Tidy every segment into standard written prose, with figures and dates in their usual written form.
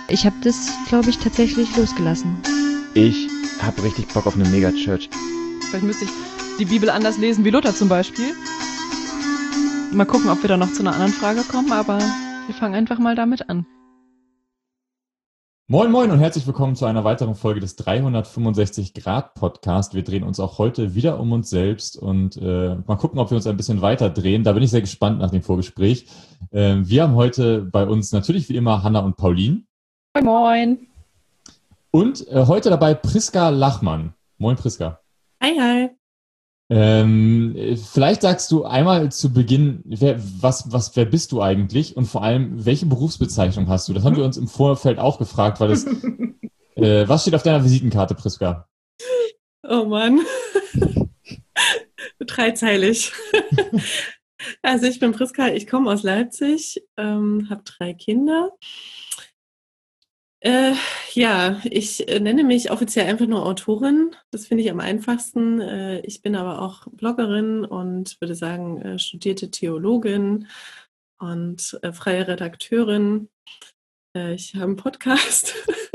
Ich habe das, glaube ich, tatsächlich losgelassen. Ich habe richtig Bock auf eine Megachurch. Vielleicht müsste ich die Bibel anders lesen wie Luther zum Beispiel. Mal gucken, ob wir da noch zu einer anderen Frage kommen, aber wir fangen einfach mal damit an. Moin Moin und herzlich willkommen zu einer weiteren Folge des 365 Grad Podcast. Wir drehen uns auch heute wieder um uns selbst und mal gucken, ob wir uns ein bisschen weiter drehen. Da bin ich sehr gespannt nach dem Vorgespräch. Wir haben heute bei uns natürlich wie immer Hanna und Pauline. Moin Moin. Und heute dabei Priska Lachmann. Moin Priska. Hi, hi. Vielleicht sagst du einmal zu Beginn, wer bist du eigentlich und vor allem, welche Berufsbezeichnung hast du? Das haben wir uns im Vorfeld auch gefragt, weil das, was steht auf deiner Visitenkarte, Priska? Oh Mann. Dreizeilig. Also ich bin Priska, ich komme aus Leipzig, habe 3 Kinder. Ich nenne mich offiziell einfach nur Autorin. Das finde ich am einfachsten. Ich bin aber auch Bloggerin und würde sagen studierte Theologin und freie Redakteurin. Ich habe einen Podcast.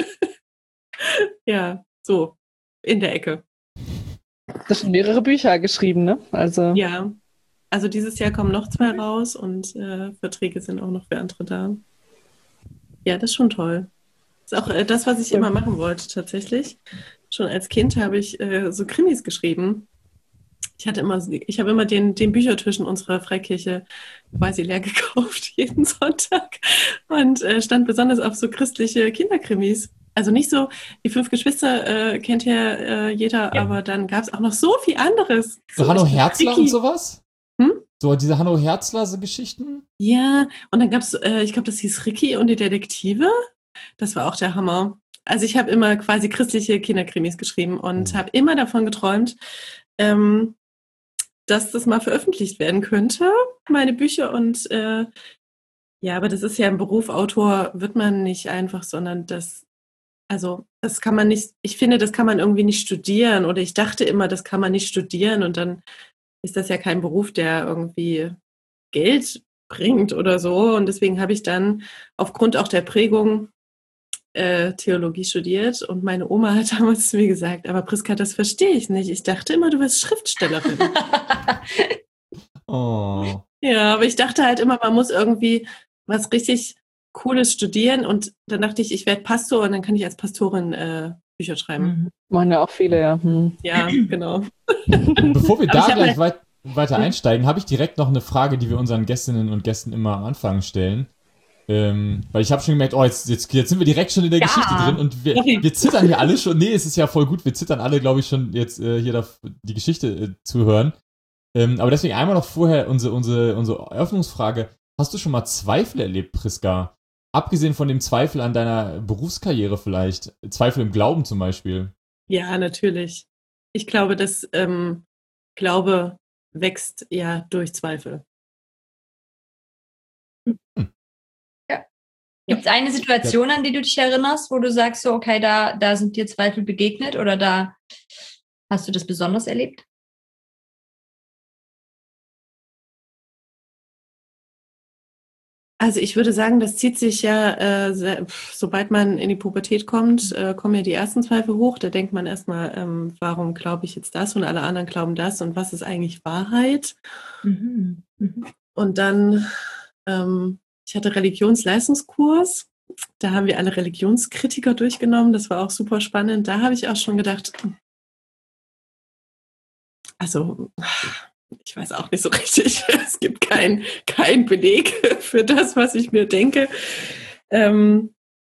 Ja, so in der Ecke. Du hast schon mehrere Bücher geschrieben, ne? Ja, also dieses Jahr kommen noch 2 raus und Verträge sind auch noch für andere da. Ja, das ist schon toll. Das ist auch das, was ich immer machen wollte, tatsächlich. Schon als Kind habe ich so Krimis geschrieben. Ich habe immer den Büchertisch in unserer Freikirche quasi leer gekauft, jeden Sonntag. Und stand besonders auf so christliche Kinderkrimis. Also nicht so, die 5 Geschwister kennt ja jeder, ja. Aber dann gab es auch noch so viel anderes. So Hanno Herzler und sowas? Hm? So diese Hanno Herzler-Geschichten? Ja, und dann gab es, ich glaube, das hieß Ricky und die Detektive. Das war auch der Hammer. Also ich habe immer quasi christliche Kinderkrimis geschrieben und habe immer davon geträumt, dass das mal veröffentlicht werden könnte, meine Bücher. Und ja, aber das ist ja ein Beruf, Autor wird man nicht einfach, sondern das kann man nicht, ich finde, das kann man irgendwie nicht studieren. Oder ich dachte immer, das kann man nicht studieren und dann ist das ja kein Beruf, der irgendwie Geld bringt oder so. Und deswegen habe ich dann aufgrund auch der Prägung Theologie studiert und meine Oma hat damals zu mir gesagt, aber Priska, das verstehe ich nicht. Ich dachte immer, du wärst Schriftstellerin. Oh. Ja, aber ich dachte halt immer, man muss irgendwie was richtig Cooles studieren und dann dachte ich werde Pastor und dann kann ich als Pastorin Bücher schreiben. Meinen ja auch viele, ja. Ja, genau. Bevor wir da gleich weiter einsteigen, habe ich direkt noch eine Frage, die wir unseren Gästinnen und Gästen immer am Anfang stellen. Weil ich habe schon gemerkt, jetzt sind wir direkt schon in der Geschichte drin und wir zittern hier alle schon. Nee, es ist ja voll gut, wir zittern alle, glaube ich, schon jetzt hier die Geschichte zuhören. Aber deswegen einmal noch vorher unsere Eröffnungsfrage. Hast du schon mal Zweifel erlebt, Priska? Abgesehen von dem Zweifel an deiner Berufskarriere vielleicht. Zweifel im Glauben zum Beispiel. Ja, natürlich. Ich glaube, dass Glaube wächst ja durch Zweifel. Gibt es eine Situation, an die du dich erinnerst, wo du sagst, so, okay, da sind dir Zweifel begegnet oder da hast du das besonders erlebt? Also ich würde sagen, das zieht sich ja, sobald man in die Pubertät kommt, kommen ja die ersten Zweifel hoch. Da denkt man erstmal, warum glaube ich jetzt das und alle anderen glauben das und was ist eigentlich Wahrheit? Mhm. Mhm. Und dann ich hatte Religionsleistungskurs, da haben wir alle Religionskritiker durchgenommen, das war auch super spannend. Da habe ich auch schon gedacht, also ich weiß auch nicht so richtig, es gibt kein Beleg für das, was ich mir denke. Aber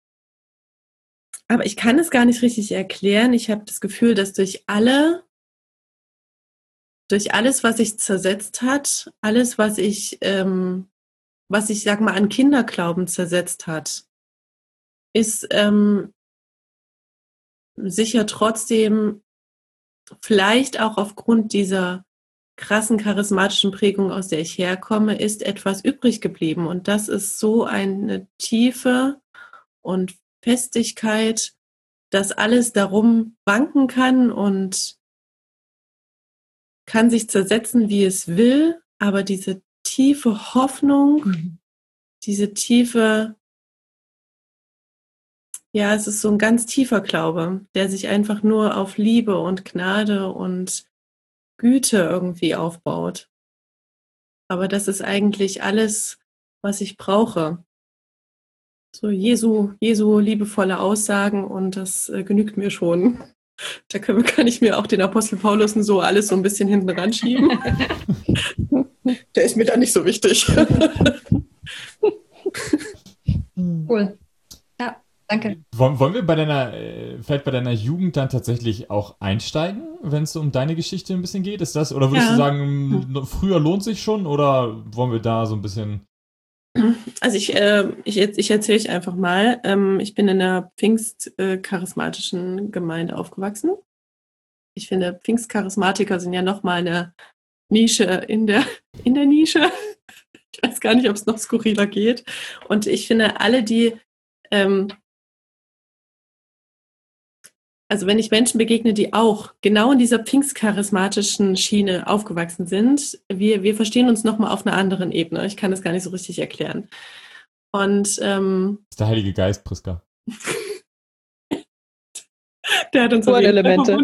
ich kann es gar nicht richtig erklären. Ich habe das Gefühl, dass durch alles, was sich zersetzt hat, alles, was ich sag mal, an Kinderglauben zersetzt hat, ist sicher trotzdem vielleicht auch aufgrund dieser krassen charismatischen Prägung, aus der ich herkomme, ist etwas übrig geblieben. Und das ist so eine Tiefe und Festigkeit, dass alles darum wanken kann und kann sich zersetzen, wie es will, aber diese tiefe Hoffnung, diese tiefe Ja, es ist so ein ganz tiefer Glaube, der sich einfach nur auf Liebe und Gnade und Güte irgendwie aufbaut. Aber das ist eigentlich alles, was ich brauche. So Jesu liebevolle Aussagen und das genügt mir schon. Kann ich mir auch den Apostel Paulus und so alles so ein bisschen hinten ranschieben. Der ist mir da nicht so wichtig. Cool. Ja, danke. Wollen wir vielleicht bei deiner Jugend dann tatsächlich auch einsteigen, wenn es um deine Geschichte ein bisschen geht? Ist das, oder würdest du sagen, früher lohnt sich schon, oder wollen wir da so ein bisschen... Also ich erzähle euch einfach mal. Ich bin in einer pfingstcharismatischen Gemeinde aufgewachsen. Ich finde, Pfingstcharismatiker sind ja nochmal eine Nische in der Nische. Ich weiß gar nicht, ob es noch skurriler geht. Und ich finde, alle, die also wenn ich Menschen begegne, die auch genau in dieser pfingstcharismatischen Schiene aufgewachsen sind, wir verstehen uns nochmal auf einer anderen Ebene. Ich kann das gar nicht so richtig erklären. Und das ist der Heilige Geist, Priska. Der hat uns Elemente.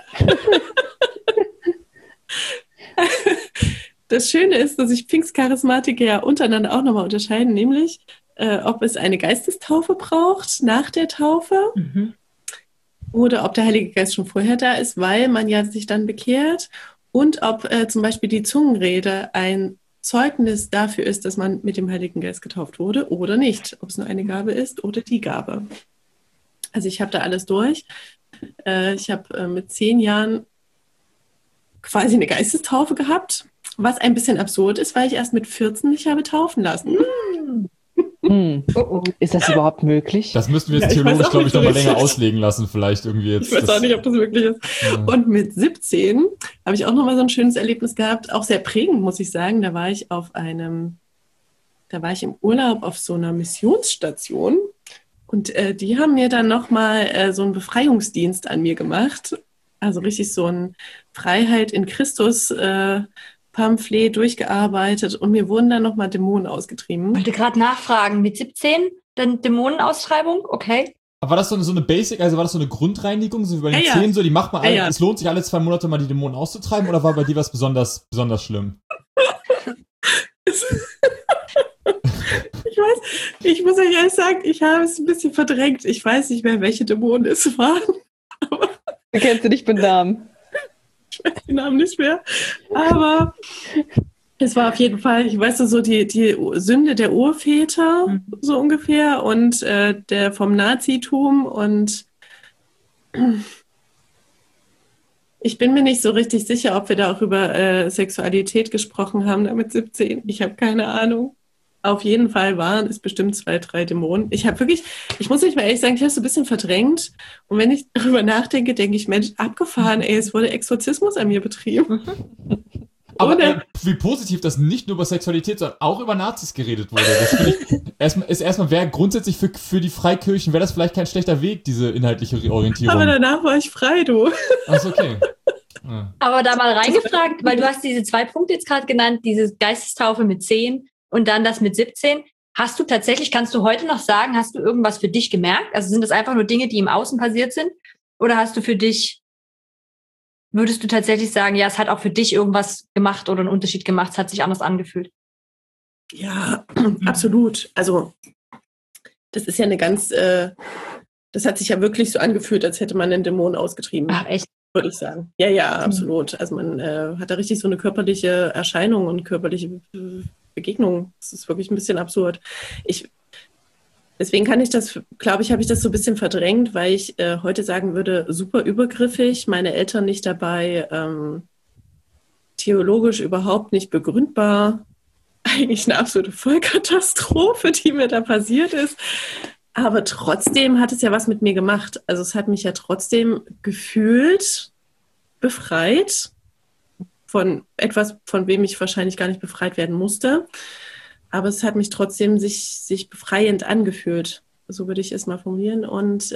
Das Schöne ist, dass sich Pfingstcharismatiker ja untereinander auch nochmal unterscheiden, nämlich ob es eine Geistestaufe braucht nach der Taufe. Mhm. Oder ob der Heilige Geist schon vorher da ist, weil man ja sich dann bekehrt. Und ob zum Beispiel die Zungenrede ein Zeugnis dafür ist, dass man mit dem Heiligen Geist getauft wurde oder nicht. Ob es nur eine Gabe ist oder die Gabe. Also ich habe da alles durch. Ich habe mit 10 Jahren quasi eine Geistestaufe gehabt, was ein bisschen absurd ist, weil ich erst mit 14 mich habe taufen lassen. Ist das überhaupt möglich? Das müssten wir jetzt theologisch, glaube ich, nochmal länger auslegen lassen, vielleicht irgendwie jetzt. Ich weiß auch nicht, ob das möglich ist. Ja. Und mit 17 habe ich auch nochmal so ein schönes Erlebnis gehabt, auch sehr prägend, muss ich sagen. Da war ich im Urlaub auf so einer Missionsstation und die haben mir dann nochmal so einen Befreiungsdienst an mir gemacht. Also richtig so ein Freiheit in Christus Pamphlet durchgearbeitet und mir wurden dann nochmal Dämonen ausgetrieben. Ich wollte gerade nachfragen, mit 17 dann Dämonenaustreibung? Okay. Aber war das so eine Basic, also war das so eine Grundreinigung, so wie bei den Zähnen, so, die macht man alle, es lohnt sich alle 2 Monate mal die Dämonen auszutreiben, oder war bei dir was besonders schlimm? Ich muss euch ehrlich sagen, ich habe es ein bisschen verdrängt. Ich weiß nicht mehr, welche Dämonen es waren. Du kennst du nicht mit Namen. Ich weiß den Namen nicht mehr. Aber es war auf jeden Fall, ich weiß so, die Sünde der Urväter, so ungefähr, und der vom Nazitum. Und ich bin mir nicht so richtig sicher, ob wir da auch über Sexualität gesprochen haben, da mit 17. Ich habe keine Ahnung. Auf jeden Fall waren es bestimmt 2, 3 Dämonen. Ich muss nicht mal ehrlich sagen, ich habe es ein bisschen verdrängt. Und wenn ich darüber nachdenke, denke ich, Mensch, abgefahren, es wurde Exorzismus an mir betrieben. Aber wie positiv, dass nicht nur über Sexualität, sondern auch über Nazis geredet wurde. Das finde ich, erstmal wäre grundsätzlich für die Freikirchen, wäre das vielleicht kein schlechter Weg, diese inhaltliche Orientierung. Aber danach war ich frei, du. Ach so, okay. Ja. Aber da mal reingefragt, weil du hast diese 2 Punkte jetzt gerade genannt, diese Geistestaufe mit 10 und dann das mit 17. Kannst du heute noch sagen, hast du irgendwas für dich gemerkt? Also sind das einfach nur Dinge, die im Außen passiert sind? Oder hast du für dich, würdest du tatsächlich sagen, ja, es hat auch für dich irgendwas gemacht oder einen Unterschied gemacht, es hat sich anders angefühlt? Ja, absolut. Also das ist ja eine ganz, das hat sich ja wirklich so angefühlt, als hätte man einen Dämon ausgetrieben. Ach, echt? Würde ich sagen. Ja, absolut. Also man hat da richtig so eine körperliche Erscheinung und körperliche Begegnung. Das ist wirklich ein bisschen absurd. Deswegen habe ich das so ein bisschen verdrängt, weil ich heute sagen würde, super übergriffig, meine Eltern nicht dabei, theologisch überhaupt nicht begründbar. Eigentlich eine absolute Vollkatastrophe, die mir da passiert ist. Aber trotzdem hat es ja was mit mir gemacht. Also es hat mich ja trotzdem gefühlt befreit von etwas, von wem ich wahrscheinlich gar nicht befreit werden musste. Aber es hat mich trotzdem sich befreiend angefühlt. So würde ich es mal formulieren. Und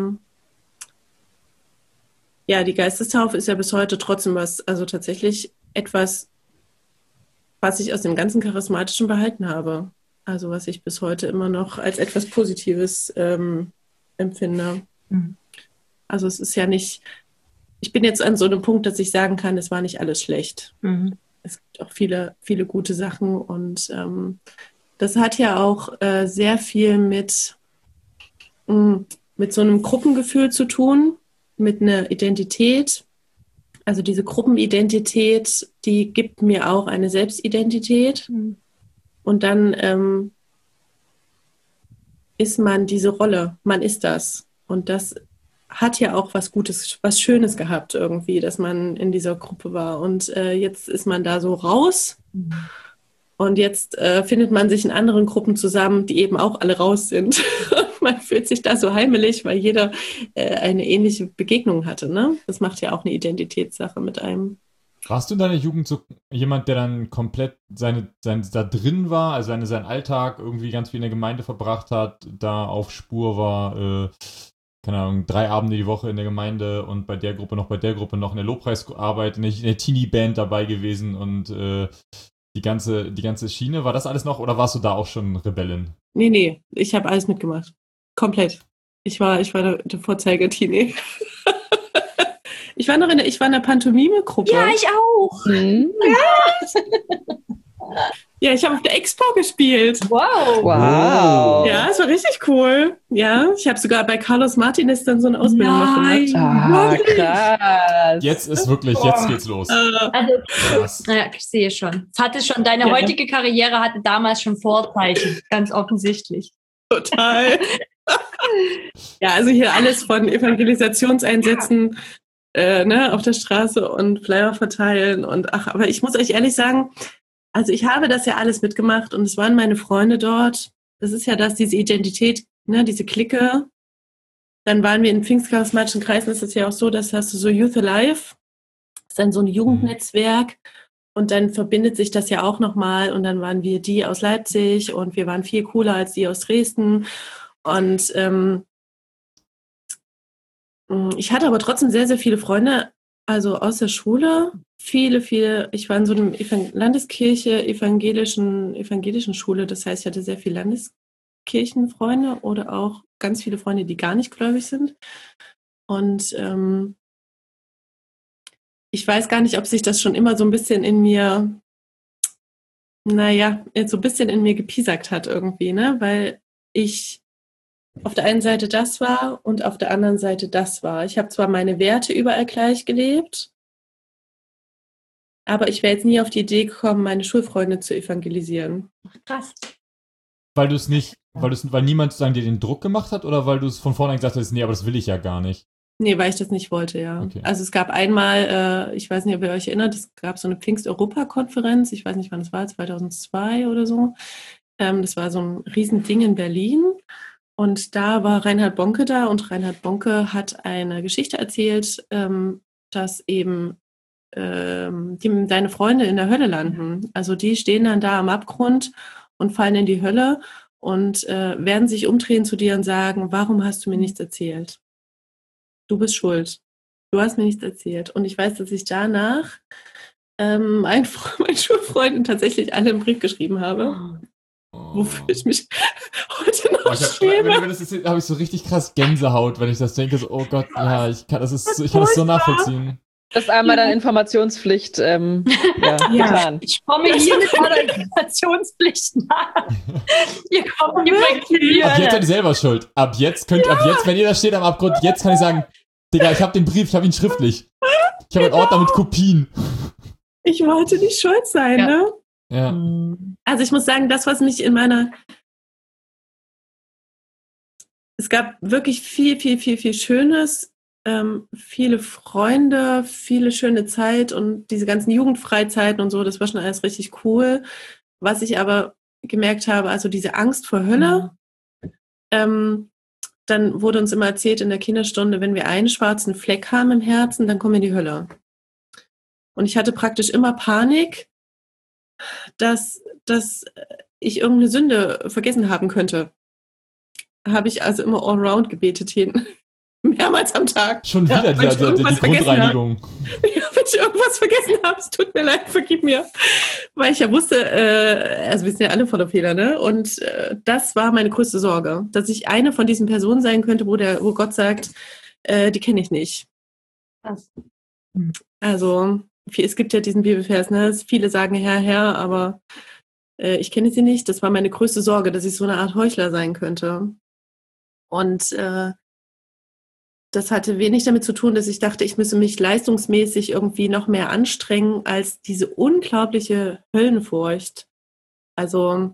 die Geistestaufe ist ja bis heute trotzdem tatsächlich etwas, was ich aus dem ganzen Charismatischen behalten habe. Also was ich bis heute immer noch als etwas Positives empfinde. Mhm. Also es ist ja nicht, ich bin jetzt an so einem Punkt, dass ich sagen kann, es war nicht alles schlecht. Mhm. Es gibt auch viele, viele gute Sachen und das hat ja auch sehr viel mit so einem Gruppengefühl zu tun, mit einer Identität. Also diese Gruppenidentität, die gibt mir auch eine Selbstidentität. Mhm. Und dann ist man diese Rolle, man ist das. Und das hat ja auch was Gutes, was Schönes gehabt irgendwie, dass man in dieser Gruppe war. Und jetzt ist man da so raus. Und jetzt findet man sich in anderen Gruppen zusammen, die eben auch alle raus sind. Man fühlt sich da so heimelig, weil jeder eine ähnliche Begegnung hatte. Ne? Das macht ja auch eine Identitätssache mit einem. Warst du in deiner Jugend so jemand, der dann komplett da drin war, also seinen Alltag irgendwie ganz viel in der Gemeinde verbracht hat, da auf Spur war, keine Ahnung, 3 Abende die Woche in der Gemeinde und bei der Gruppe noch in der Lobpreisarbeit, in der Teenie-Band dabei gewesen und die ganze Schiene, war das alles noch oder warst du da auch schon Rebellin? Nee, ich habe alles mitgemacht. Komplett. Ich war der Vorzeige-Teenie. Ich war in der Pantomime-Gruppe. Ja, ich auch. Mhm. Ja, ich habe auf der Expo gespielt. Wow. Wow. Ja, es war richtig cool. Ja, ich habe sogar bei Carlos Martinez dann so eine Ausbildung noch Nein. gemacht. Krass. Jetzt ist wirklich, jetzt geht's los. Also, Krass. naja, ich sehe schon. Es hatte schon, deine Ja. heutige Karriere hatte damals schon Vorzeichen, ganz offensichtlich. Total. Ja, also hier alles von Evangelisationseinsätzen auf der Straße und Flyer verteilen und aber ich muss euch ehrlich sagen, also ich habe das ja alles mitgemacht und es waren meine Freunde dort. Das ist ja diese Identität, ne, diese Clique. Dann waren wir in pfingstcharismatischen Kreisen, ist es ja auch so, dass hast du so Youth Alive, das ist dann so ein Jugendnetzwerk und dann verbindet sich das ja auch nochmal und dann waren wir die aus Leipzig und wir waren viel cooler als die aus Dresden und ich hatte aber trotzdem sehr, sehr viele Freunde, also aus der Schule, viele, ich war in so einem Landeskirche, evangelischen Schule, das heißt, ich hatte sehr viele Landeskirchenfreunde oder auch ganz viele Freunde, die gar nicht gläubig sind. Und ich weiß gar nicht, ob sich das schon immer so ein bisschen in mir, so ein bisschen in mir gepiesackt hat irgendwie, ne, weil ich auf der einen Seite das war und auf der anderen Seite das war. Ich habe zwar meine Werte überall gleich gelebt, aber ich wäre jetzt nie auf die Idee gekommen, meine Schulfreunde zu evangelisieren. Krass. Weil niemand sozusagen dir den Druck gemacht hat oder weil du es von vornherein gesagt hast, nee, aber das will ich ja gar nicht? Nee, weil ich das nicht wollte, ja. Okay. Also es gab einmal, ich weiß nicht, ob ihr euch erinnert, es gab so eine Pfingst-Europa-Konferenz, ich weiß nicht, wann das war, 2002 oder so. Das war so ein Riesending in Berlin. Und da war Reinhard Bonke da und Reinhard Bonke hat eine Geschichte erzählt, dass eben deine Freunde in der Hölle landen. Also die stehen dann da am Abgrund und fallen in die Hölle und werden sich umdrehen zu dir und sagen, warum hast du mir nichts erzählt? Du bist schuld. Du hast mir nichts erzählt. Und ich weiß, dass ich danach meinen Schulfreunden tatsächlich alle einen Brief geschrieben habe. Wofür ich mich heute noch schäme. Wenn das ist, habe ich so richtig krass Gänsehaut, wenn ich das denke, so, oh Gott, ja, ich kann das so nachvollziehen. Das ist einmal dann Informationspflicht getan. Ich komme hier mit meiner Informationspflicht nach. Ihr kommt übrigens in die Ab jetzt Hölle. seid ihr selber schuld. Ab jetzt, wenn ihr da steht am Abgrund, jetzt kann ich sagen, Digga, ich habe den Brief, ich habe ihn schriftlich. Ich habe einen Ordner mit Kopien. Ich wollte nicht schuld sein, Ja. ne? Ja. Also ich muss sagen, das, was mich es gab wirklich viel, viel, viel, viel Schönes, viele Freunde, viele schöne Zeit und diese ganzen Jugendfreizeiten und so, das war schon alles richtig cool. Was ich aber gemerkt habe, also diese Angst vor Hölle, dann wurde uns immer erzählt in der Kinderstunde, wenn wir einen schwarzen Fleck haben im Herzen, dann kommen wir in die Hölle. Und ich hatte praktisch immer Panik, dass ich irgendeine Sünde vergessen haben könnte. Habe ich also immer all around gebetet hin Mehrmals am Tag. Schon wieder wenn ich die irgendwas vergessen habe. Grundreinigung. Ja, wenn ich irgendwas vergessen habe, es tut mir leid, vergib mir. Weil ich ja wusste, also wir sind ja alle voller Fehler, ne? Und das war meine größte Sorge, dass ich eine von diesen Personen sein könnte, wo Gott sagt, die kenne ich nicht. Also, es gibt ja diesen Bibelvers, ne? Viele sagen Herr, Herr, aber ich kenne sie nicht. Das war meine größte Sorge, dass ich so eine Art Heuchler sein könnte. Und das hatte wenig damit zu tun, dass ich dachte, ich müsse mich leistungsmäßig irgendwie noch mehr anstrengen als diese unglaubliche Höllenfurcht. Also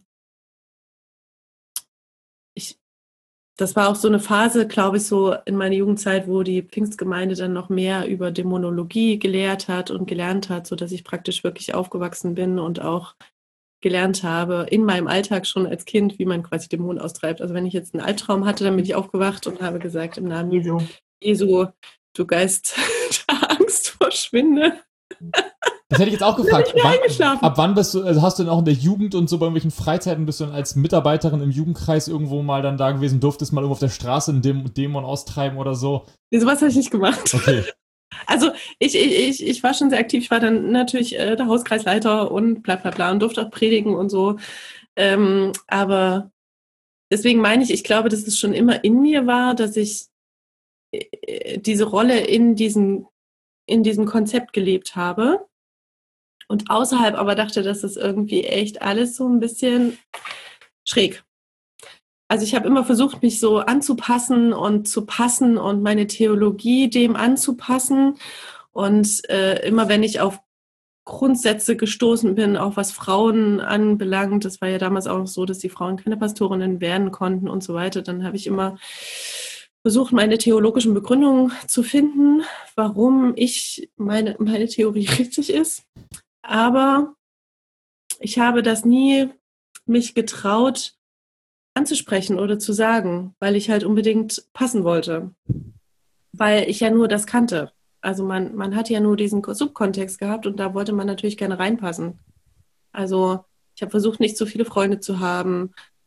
das war auch so eine Phase, glaube ich, so in meiner Jugendzeit, wo die Pfingstgemeinde dann noch mehr über Dämonologie gelehrt hat und gelernt hat, sodass ich praktisch wirklich aufgewachsen bin und auch gelernt habe, in meinem Alltag schon als Kind, wie man quasi Dämonen austreibt. Also wenn ich jetzt einen Albtraum hatte, dann bin ich aufgewacht und habe gesagt, im Namen Jesu, du Geist der Angst, verschwinde. Das hätte ich jetzt auch gefragt. Ab wann bist du, also hast du denn auch in der Jugend und so bei irgendwelchen Freizeiten, bist du dann als Mitarbeiterin im Jugendkreis irgendwo mal dann da gewesen, durftest mal irgendwo auf der Straße einen Dämon austreiben oder so? Nee, sowas habe ich nicht gemacht. Okay. Also ich war schon sehr aktiv. Ich war dann natürlich der Hauskreisleiter und bla bla bla und durfte auch predigen und so. Aber deswegen meine ich glaube, dass es schon immer in mir war, dass ich diese Rolle in diesem Konzept gelebt habe. Und außerhalb aber dachte, dass das irgendwie echt alles so ein bisschen schräg. Also ich habe immer versucht, mich so anzupassen und zu passen und meine Theologie dem anzupassen. Und immer wenn ich auf Grundsätze gestoßen bin, auch was Frauen anbelangt, das war ja damals auch so, dass die Frauen keine Pastorinnen werden konnten und so weiter, dann habe ich immer versucht, meine theologischen Begründungen zu finden, warum meine Theorie richtig ist. Aber ich habe das nie mich getraut anzusprechen oder zu sagen, weil ich halt unbedingt passen wollte. Weil ich ja nur das kannte. Also man hat ja nur diesen Subkontext gehabt und da wollte man natürlich gerne reinpassen. Also ich habe versucht, nicht so viele Freunde zu haben.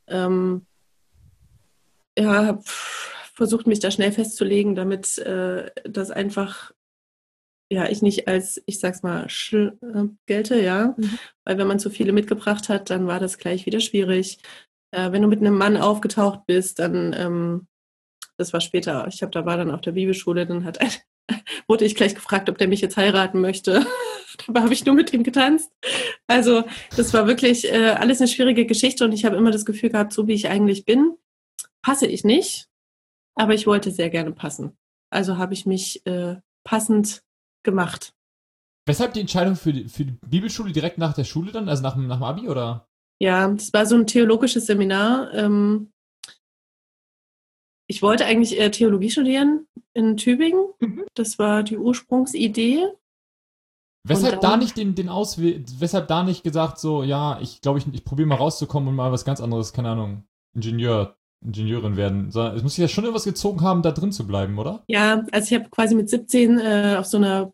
Habe versucht, mich da schnell festzulegen, damit das einfach ich nicht als, ich sag's mal, gelte, ja. Weil wenn man zu viele mitgebracht hat, dann war das gleich wieder schwierig. Wenn du mit einem Mann aufgetaucht bist, dann, das war später, da war dann auf der Bibelschule, dann wurde ich gleich gefragt, ob der mich jetzt heiraten möchte. Dabei habe ich nur mit ihm getanzt. Also das war wirklich alles eine schwierige Geschichte und ich habe immer das Gefühl gehabt, so wie ich eigentlich bin, passe ich nicht, aber ich wollte sehr gerne passen. Also habe ich mich passend gemacht. Weshalb die Entscheidung für die Bibelschule direkt nach der Schule dann, also nach dem Abi, oder? Ja, das war so ein theologisches Seminar. Ich wollte eigentlich Theologie studieren in Tübingen. Das war die Ursprungsidee. Weshalb da nicht weshalb da nicht gesagt so, ja, ich glaube, ich probiere mal rauszukommen und mal was ganz anderes, keine Ahnung, Ingenieurin werden. Es muss sich ja schon irgendwas gezogen haben, da drin zu bleiben, oder? Ja, also ich habe quasi mit 17 auf so einer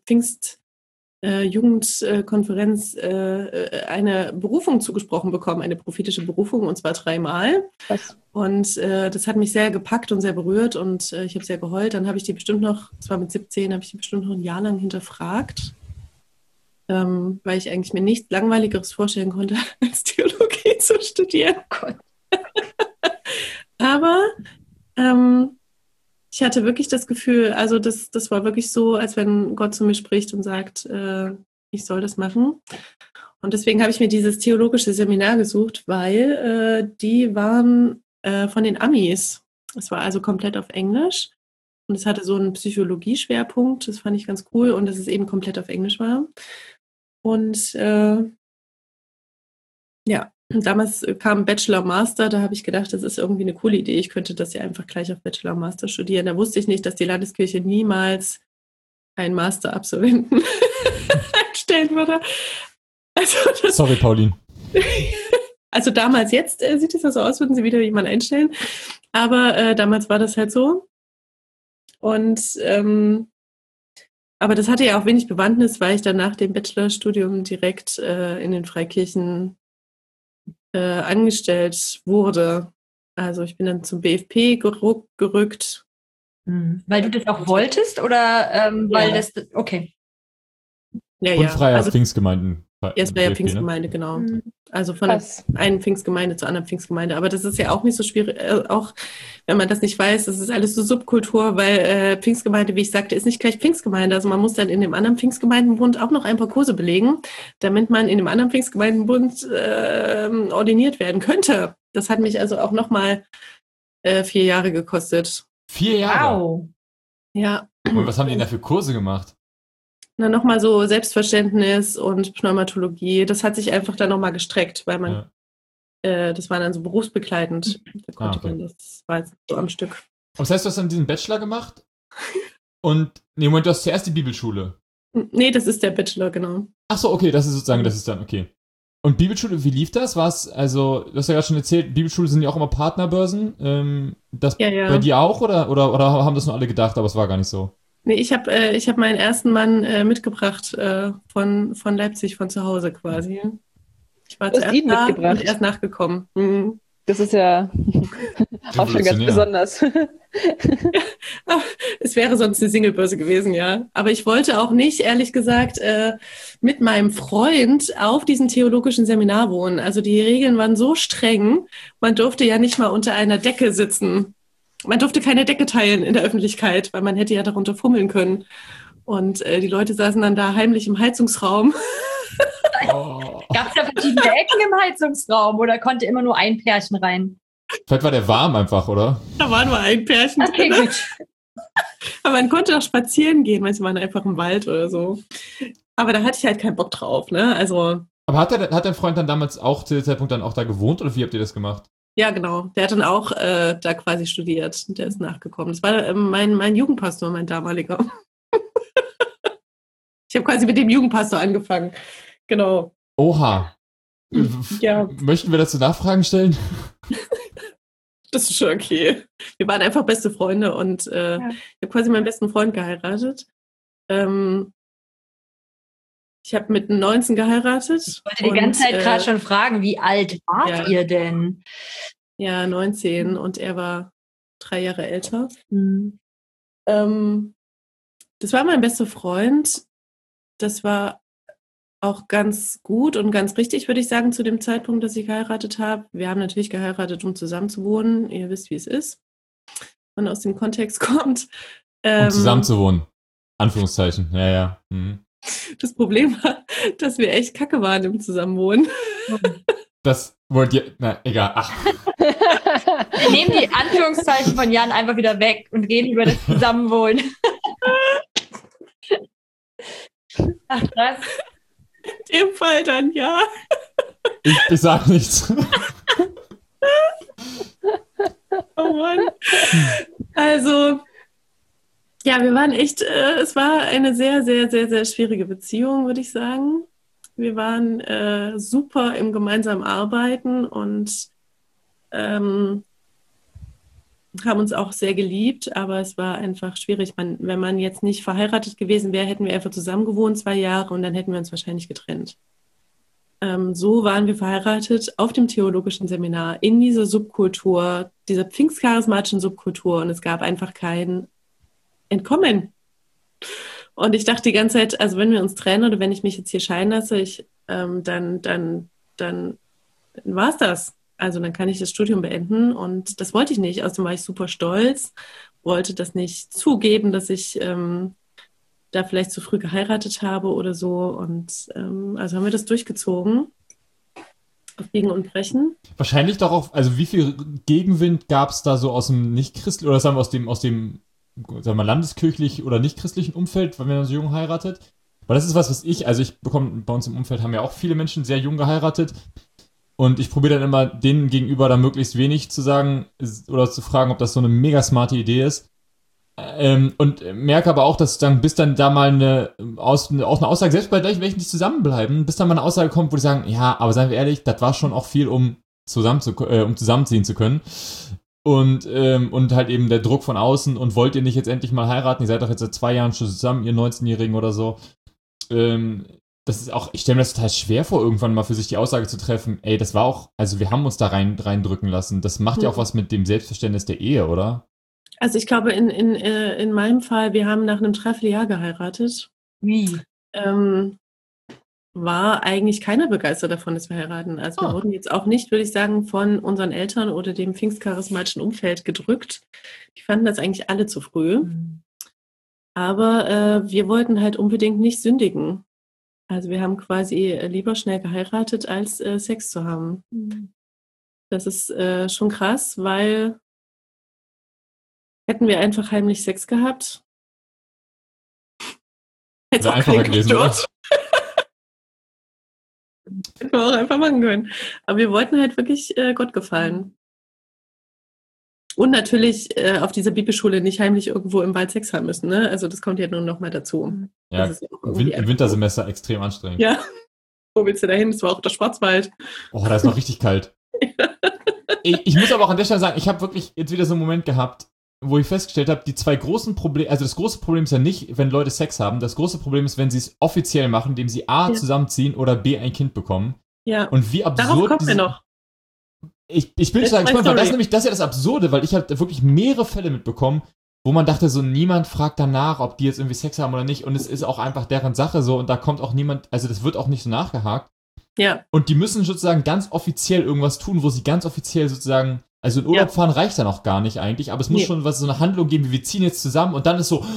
Jugendkonferenz eine Berufung zugesprochen bekommen, eine prophetische Berufung, und zwar 3-mal. Was? Und das hat mich sehr gepackt und sehr berührt und ich habe sehr geheult. Dann habe ich die bestimmt noch, das war mit 17, habe ich die bestimmt noch ein Jahr lang hinterfragt, weil ich eigentlich mir nichts Langweiligeres vorstellen konnte, als Theologie zu studieren. Oh Gott. Aber ich hatte wirklich das Gefühl, also das war wirklich so, als wenn Gott zu mir spricht und sagt, ich soll das machen. Und deswegen habe ich mir dieses theologische Seminar gesucht, weil die waren von den Amis. Es war also komplett auf Englisch und es hatte so einen Psychologie-Schwerpunkt. Das fand ich ganz cool und dass es eben komplett auf Englisch war. Und damals kam Bachelor Master, da habe ich gedacht, das ist irgendwie eine coole Idee. Ich könnte das ja einfach gleich auf Bachelor Master studieren. Da wusste ich nicht, dass die Landeskirche niemals einen Master-Absolventen einstellen würde. Also Sorry, Pauline. Also damals, jetzt sieht es ja so aus, würden sie wieder jemanden einstellen. Aber damals war das halt so. Und aber das hatte ja auch wenig Bewandtnis, weil ich dann nach dem Bachelorstudium direkt in den Freikirchen angestellt wurde. Also ich bin dann zum BFP gerückt Weil du das auch wolltest oder weil Ja. das, okay. Ja, Unfreier Also, Pfingstgemeinden. es wäre ja DFG, ne? Pfingstgemeinde, genau. Mhm. Also von der Krass. einen Pfingstgemeinde zur anderen Pfingstgemeinde. Aber das ist ja auch nicht so schwierig, auch wenn man das nicht weiß, das ist alles so Subkultur, weil Pfingstgemeinde, wie ich sagte, ist nicht gleich Pfingstgemeinde. Also man muss dann in dem anderen Pfingstgemeindenbund auch noch ein paar Kurse belegen, damit man in dem anderen Pfingstgemeindenbund ordiniert werden könnte. Das hat mich also auch nochmal 4 Jahre gekostet. 4 Jahre. Wow. Ja. Und was haben die denn da für Kurse gemacht? Na, nochmal so Selbstverständnis und Pneumatologie. Das hat sich einfach dann nochmal gestreckt, weil man das war dann so berufsbegleitend. Da konnte okay. man das war jetzt so am Stück. Aber das heißt, du hast dann diesen Bachelor gemacht? Und, nee, Moment, du hast zuerst die Bibelschule. Nee, das ist der Bachelor, genau. Ach so, okay, das ist sozusagen, das ist dann, okay. Und Bibelschule, wie lief das? War's, also, du hast ja gerade schon erzählt, Bibelschule sind ja auch immer Partnerbörsen. Das Ja. bei dir auch oder haben das nur alle gedacht, aber es war gar nicht so? Nee, ich hab meinen ersten Mann mitgebracht von Leipzig, von zu Hause quasi. Ich war Du hast zuerst ihn da mitgebracht? und erst nachgekommen. Mhm. Das ist ja auch schon ganz Revolutionär. besonders. Es wäre sonst eine Singlebörse gewesen, ja. Aber ich wollte auch nicht, ehrlich gesagt, mit meinem Freund auf diesem theologischen Seminar wohnen. Also die Regeln waren so streng, man durfte ja nicht mal unter einer Decke sitzen. Man durfte keine Decke teilen in der Öffentlichkeit, weil man hätte ja darunter fummeln können. Und die Leute saßen dann da heimlich im Heizungsraum. Oh. Gab es da verschiedene Ecken im Heizungsraum oder konnte immer nur ein Pärchen rein? Vielleicht war der warm einfach, oder? Da war nur ein Pärchen Okay, drin. gut. Aber man konnte auch spazieren gehen, manche waren einfach im Wald oder so. Aber da hatte ich halt keinen Bock drauf, ne? Also, Aber hat dein Freund dann damals auch zu dem Zeitpunkt dann auch da gewohnt oder wie habt ihr das gemacht? ja, genau. Der hat dann auch da quasi studiert. Der ist nachgekommen. Das war mein Jugendpastor, mein damaliger. Ich habe quasi mit dem Jugendpastor angefangen. Genau. Oha. Ja. Möchten wir dazu Nachfragen stellen? Das ist schon okay. Wir waren einfach beste Freunde und ich habe quasi meinen besten Freund geheiratet. Ich habe mit 19 geheiratet. Ich wollte die ganze Zeit gerade schon fragen, wie alt wart ihr denn? Ja, 19 und er war 3 Jahre älter. Mhm. Das war mein bester Freund. Das war auch ganz gut und ganz richtig, würde ich sagen, zu dem Zeitpunkt, dass ich geheiratet habe. Wir haben natürlich geheiratet, um zusammen zu wohnen. Ihr wisst, wie es ist, wenn man aus dem Kontext kommt. Um zusammen zu wohnen. Anführungszeichen. Ja. Mhm. Das Problem war, dass wir echt kacke waren im Zusammenwohnen. Das wollt ihr. Na, egal. Ach. Wir nehmen die Anführungszeichen von Jan einfach wieder weg und reden über das Zusammenwohnen. Ach, krass. In dem Fall dann, ja. Ich sag nichts. Oh Mann. Also, ja, wir waren echt, es war eine sehr, sehr, sehr, sehr schwierige Beziehung, würde ich sagen. Wir waren super im gemeinsamen Arbeiten und haben uns auch sehr geliebt, aber es war einfach schwierig. Wenn man jetzt nicht verheiratet gewesen wäre, hätten wir einfach zusammen gewohnt 2 Jahre und dann hätten wir uns wahrscheinlich getrennt. So waren wir verheiratet auf dem theologischen Seminar in dieser Subkultur, dieser pfingstcharismatischen Subkultur und es gab einfach kein Entkommen. Und ich dachte die ganze Zeit, also wenn wir uns trennen oder wenn ich mich jetzt hier scheiden lasse, dann war es das. Also dann kann ich das Studium beenden und das wollte ich nicht. Außerdem war ich super stolz, wollte das nicht zugeben, dass ich da vielleicht zu früh geheiratet habe oder so. Und also haben wir das durchgezogen. Auf Biegen und Brechen. Wahrscheinlich doch auch, also wie viel Gegenwind gab es da so aus dem nicht-christlichen, oder sagen wir aus dem, sagen wir mal, landeskirchlich oder nicht-christlichen Umfeld, wenn man so jung heiratet? Weil das ist was ich bekomme, bei uns im Umfeld haben ja auch viele Menschen sehr jung geheiratet. Und ich probiere dann immer denen gegenüber da möglichst wenig zu sagen oder zu fragen, ob das so eine mega smarte Idee ist. Und merke aber auch, dass dann, bis dann da mal eine Aussage, selbst bei welchen nicht zusammenbleiben, bis dann mal eine Aussage kommt, wo die sagen, ja, aber seien wir ehrlich, das war schon auch viel, um zusammenziehen zu können. Und halt eben der Druck von außen und wollt ihr nicht jetzt endlich mal heiraten? Ihr seid doch jetzt seit 2 Jahren schon zusammen, ihr 19-Jährigen oder so. Das ist auch, ich stelle mir das total schwer vor, irgendwann mal für sich die Aussage zu treffen, ey, das war auch, also wir haben uns da reindrücken lassen. Das macht ja auch was mit dem Selbstverständnis der Ehe, oder? Also ich glaube, in meinem Fall, wir haben nach einem Dreivierteljahr geheiratet. Wie? War eigentlich keiner begeistert davon, dass wir heiraten. Also wir wurden jetzt auch nicht, würde ich sagen, von unseren Eltern oder dem pfingstcharismatischen Umfeld gedrückt. Die fanden das eigentlich alle zu früh. Aber wir wollten halt unbedingt nicht sündigen. Also wir haben quasi lieber schnell geheiratet, als Sex zu haben. Das ist schon krass, weil hätten wir einfach heimlich Sex gehabt, hätte es auch einfacher keinen gewesen, oder? gestört. Hätten wir auch einfach machen können. Aber wir wollten halt wirklich Gott gefallen. Und natürlich auf dieser Bibelschule nicht heimlich irgendwo im Wald Sex haben müssen. Ne? Also das kommt ja nur noch mal dazu. Ja, Das ist ja auch irgendwie im Wintersemester extrem anstrengend. Ja. Wo willst du da hin? Das war auch der Schwarzwald. Oh, da ist noch richtig kalt. Ich muss aber auch an der Stelle sagen, ich habe wirklich jetzt wieder so einen Moment gehabt, wo ich festgestellt habe, die zwei großen Probleme, also das große Problem ist ja nicht, wenn Leute Sex haben, das große Problem ist, wenn sie es offiziell machen, indem sie A, zusammenziehen oder B, ein Kind bekommen. Ja. Und wie absurd. Darauf kommen wir noch. Ich bin total gespannt, weil das ist ja das Absurde, weil ich habe wirklich mehrere Fälle mitbekommen, wo man dachte, so niemand fragt danach, ob die jetzt irgendwie Sex haben oder nicht, und es ist auch einfach deren Sache so, und da kommt auch niemand, also das wird auch nicht so nachgehakt. Ja. Und die müssen sozusagen ganz offiziell irgendwas tun, wo sie ganz offiziell sozusagen, also in Urlaub fahren reicht dann auch gar nicht eigentlich, aber es muss schon so eine Handlung geben, wie wir ziehen jetzt zusammen, und dann ist so,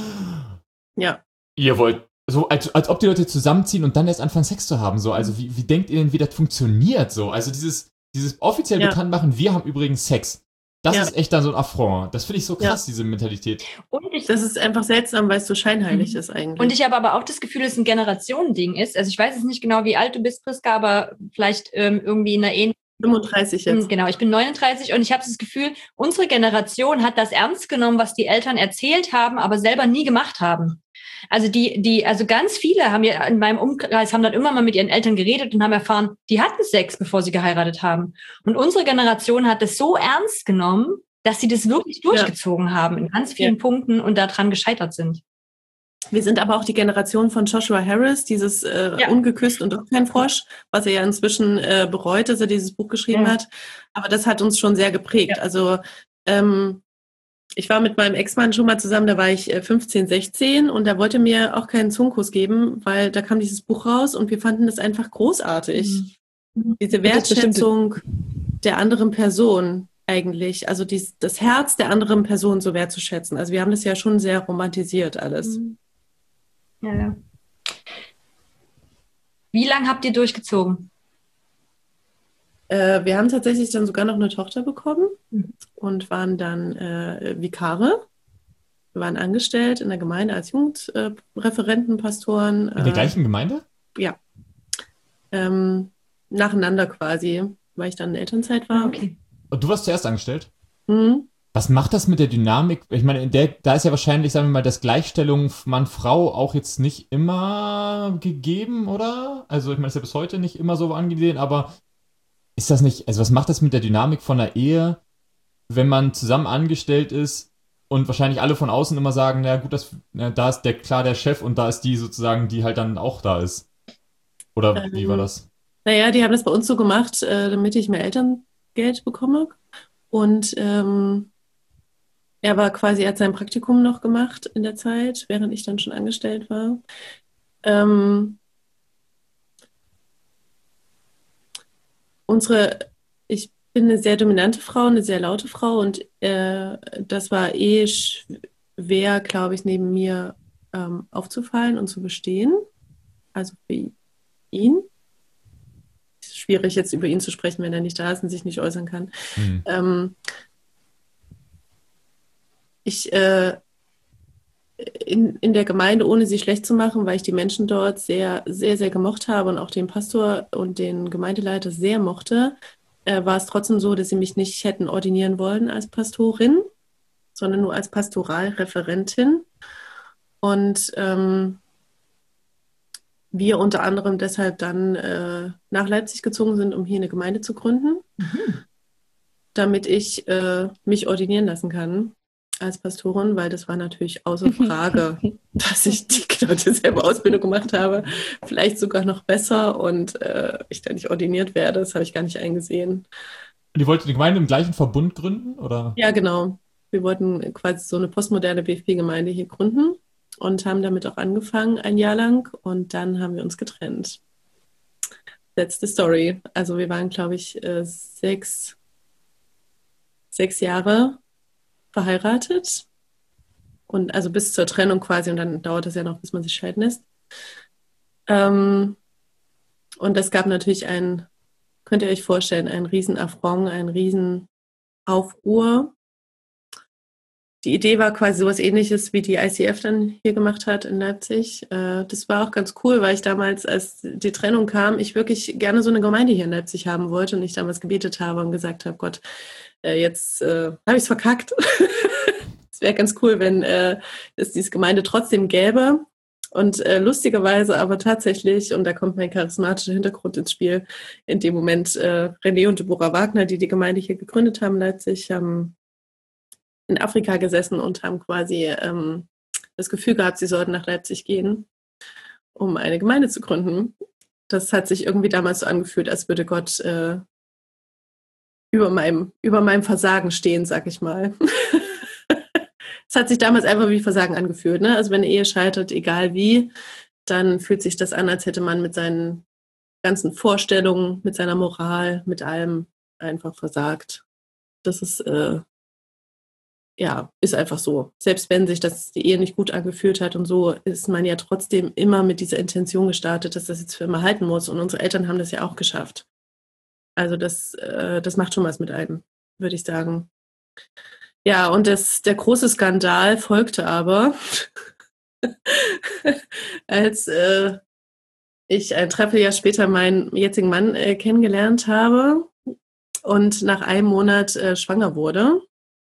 ihr wollt, so als ob die Leute zusammenziehen und dann erst anfangen Sex zu haben, so, also wie denkt ihr denn, wie das funktioniert, so, also dieses offiziell bekannt machen, wir haben übrigens Sex. Das ist echt dann so ein Affront. Das finde ich so krass, diese Mentalität. Das ist einfach seltsam, weil es so scheinheilig ist eigentlich. Und ich habe aber auch das Gefühl, dass es ein Generationending ist. Also ich weiß jetzt nicht genau, wie alt du bist, Priska, aber vielleicht irgendwie in einer ähnlichen... 35 jetzt. Genau, ich bin 39 und ich habe das Gefühl, unsere Generation hat das ernst genommen, was die Eltern erzählt haben, aber selber nie gemacht haben. Also also ganz viele haben ja in meinem Umkreis haben dann immer mal mit ihren Eltern geredet und haben erfahren, die hatten Sex, bevor sie geheiratet haben. Und unsere Generation hat das so ernst genommen, dass sie das wirklich durchgezogen haben in ganz vielen Punkten und daran gescheitert sind. Wir sind aber auch die Generation von Joshua Harris, dieses Ungeküsst und doch kein Frosch, was er ja inzwischen bereut, dass er dieses Buch geschrieben hat. Aber das hat uns schon sehr geprägt. Also ich war mit meinem Ex-Mann schon mal zusammen, da war ich 15, 16 und da wollte mir auch keinen Zungenkuss geben, weil da kam dieses Buch raus und wir fanden das einfach großartig. Diese Wertschätzung der anderen Person eigentlich, also das Herz der anderen Person so wertzuschätzen. Also wir haben das ja schon sehr romantisiert alles. Ja. Wie lange habt ihr durchgezogen? Wir haben tatsächlich dann sogar noch eine Tochter bekommen und waren dann Vikare. Wir waren angestellt in der Gemeinde als Jugendreferenten, Pastoren. In der gleichen Gemeinde? Ja. Nacheinander quasi, weil ich dann in Elternzeit war. Okay. Und du warst zuerst angestellt? Mhm. Was macht das mit der Dynamik? Ich meine, da ist ja wahrscheinlich, sagen wir mal, das Gleichstellung Mann-Frau auch jetzt nicht immer gegeben, oder? Also ich meine, es ist ja bis heute nicht immer so angesehen, aber ist das nicht, also was macht das mit der Dynamik von einer Ehe, wenn man zusammen angestellt ist und wahrscheinlich alle von außen immer sagen, na gut, da ist der Chef und da ist die sozusagen, die halt dann auch da ist. Oder wie war das? Naja, die haben das bei uns so gemacht, damit ich mehr Elterngeld bekomme. Und er hat sein Praktikum noch gemacht in der Zeit, während ich dann schon angestellt war. Ich bin eine sehr dominante Frau, eine sehr laute Frau und das war schwer, glaube ich, neben mir aufzufallen und zu bestehen. Also für ihn. Schwierig jetzt über ihn zu sprechen, wenn er nicht da ist und sich nicht äußern kann. In der Gemeinde, ohne sie schlecht zu machen, weil ich die Menschen dort sehr, sehr, sehr gemocht habe und auch den Pastor und den Gemeindeleiter sehr mochte, war es trotzdem so, dass sie mich nicht hätten ordinieren wollen als Pastorin, sondern nur als Pastoralreferentin. Und wir unter anderem deshalb dann nach Leipzig gezogen sind, um hier eine Gemeinde zu gründen, damit ich mich ordinieren lassen kann als Pastorin, weil das war natürlich außer Frage, dass ich dieselbe Ausbildung gemacht habe, vielleicht sogar noch besser und ich da nicht ordiniert werde, das habe ich gar nicht eingesehen. Und ihr wolltet die Gemeinde im gleichen Verbund gründen, oder? Ja, genau. Wir wollten quasi so eine postmoderne BFP-Gemeinde hier gründen und haben damit auch angefangen, ein Jahr lang. Und dann haben wir uns getrennt. That's the story. Also wir waren, glaube ich, 6 Jahre verheiratet. Und also bis zur Trennung quasi. Und dann dauert es ja noch, bis man sich scheiden lässt. Und es gab natürlich könnt ihr euch vorstellen, einen riesen Affront, einen riesen Aufruhr. Die Idee war quasi sowas Ähnliches, wie die ICF dann hier gemacht hat in Leipzig. Das war auch ganz cool, weil ich damals, als die Trennung kam, ich wirklich gerne so eine Gemeinde hier in Leipzig haben wollte und ich damals gebetet habe und gesagt habe, Gott, jetzt habe ich es verkackt. Es wäre ganz cool, wenn es diese Gemeinde trotzdem gäbe. Und lustigerweise aber tatsächlich, und da kommt mein charismatischer Hintergrund ins Spiel, in dem Moment René und Deborah Wagner, die die Gemeinde hier gegründet haben in Leipzig, haben in Afrika gesessen und haben quasi das Gefühl gehabt, sie sollten nach Leipzig gehen, um eine Gemeinde zu gründen. Das hat sich irgendwie damals so angefühlt, als würde Gott über meinem Versagen stehen, sag ich mal. Es hat sich damals einfach wie Versagen angefühlt. Ne? Also wenn eine Ehe scheitert, egal wie, dann fühlt sich das an, als hätte man mit seinen ganzen Vorstellungen, mit seiner Moral, mit allem einfach versagt. Das ist ist einfach so. Selbst wenn sich die Ehe nicht gut angefühlt hat und so, ist man ja trotzdem immer mit dieser Intention gestartet, dass das jetzt für immer halten muss. Und unsere Eltern haben das ja auch geschafft. Also das macht schon was mit einem, würde ich sagen. Ja, und der große Skandal folgte aber, als ich ein Dreivierteljahr später meinen jetzigen Mann kennengelernt habe und nach einem Monat schwanger wurde.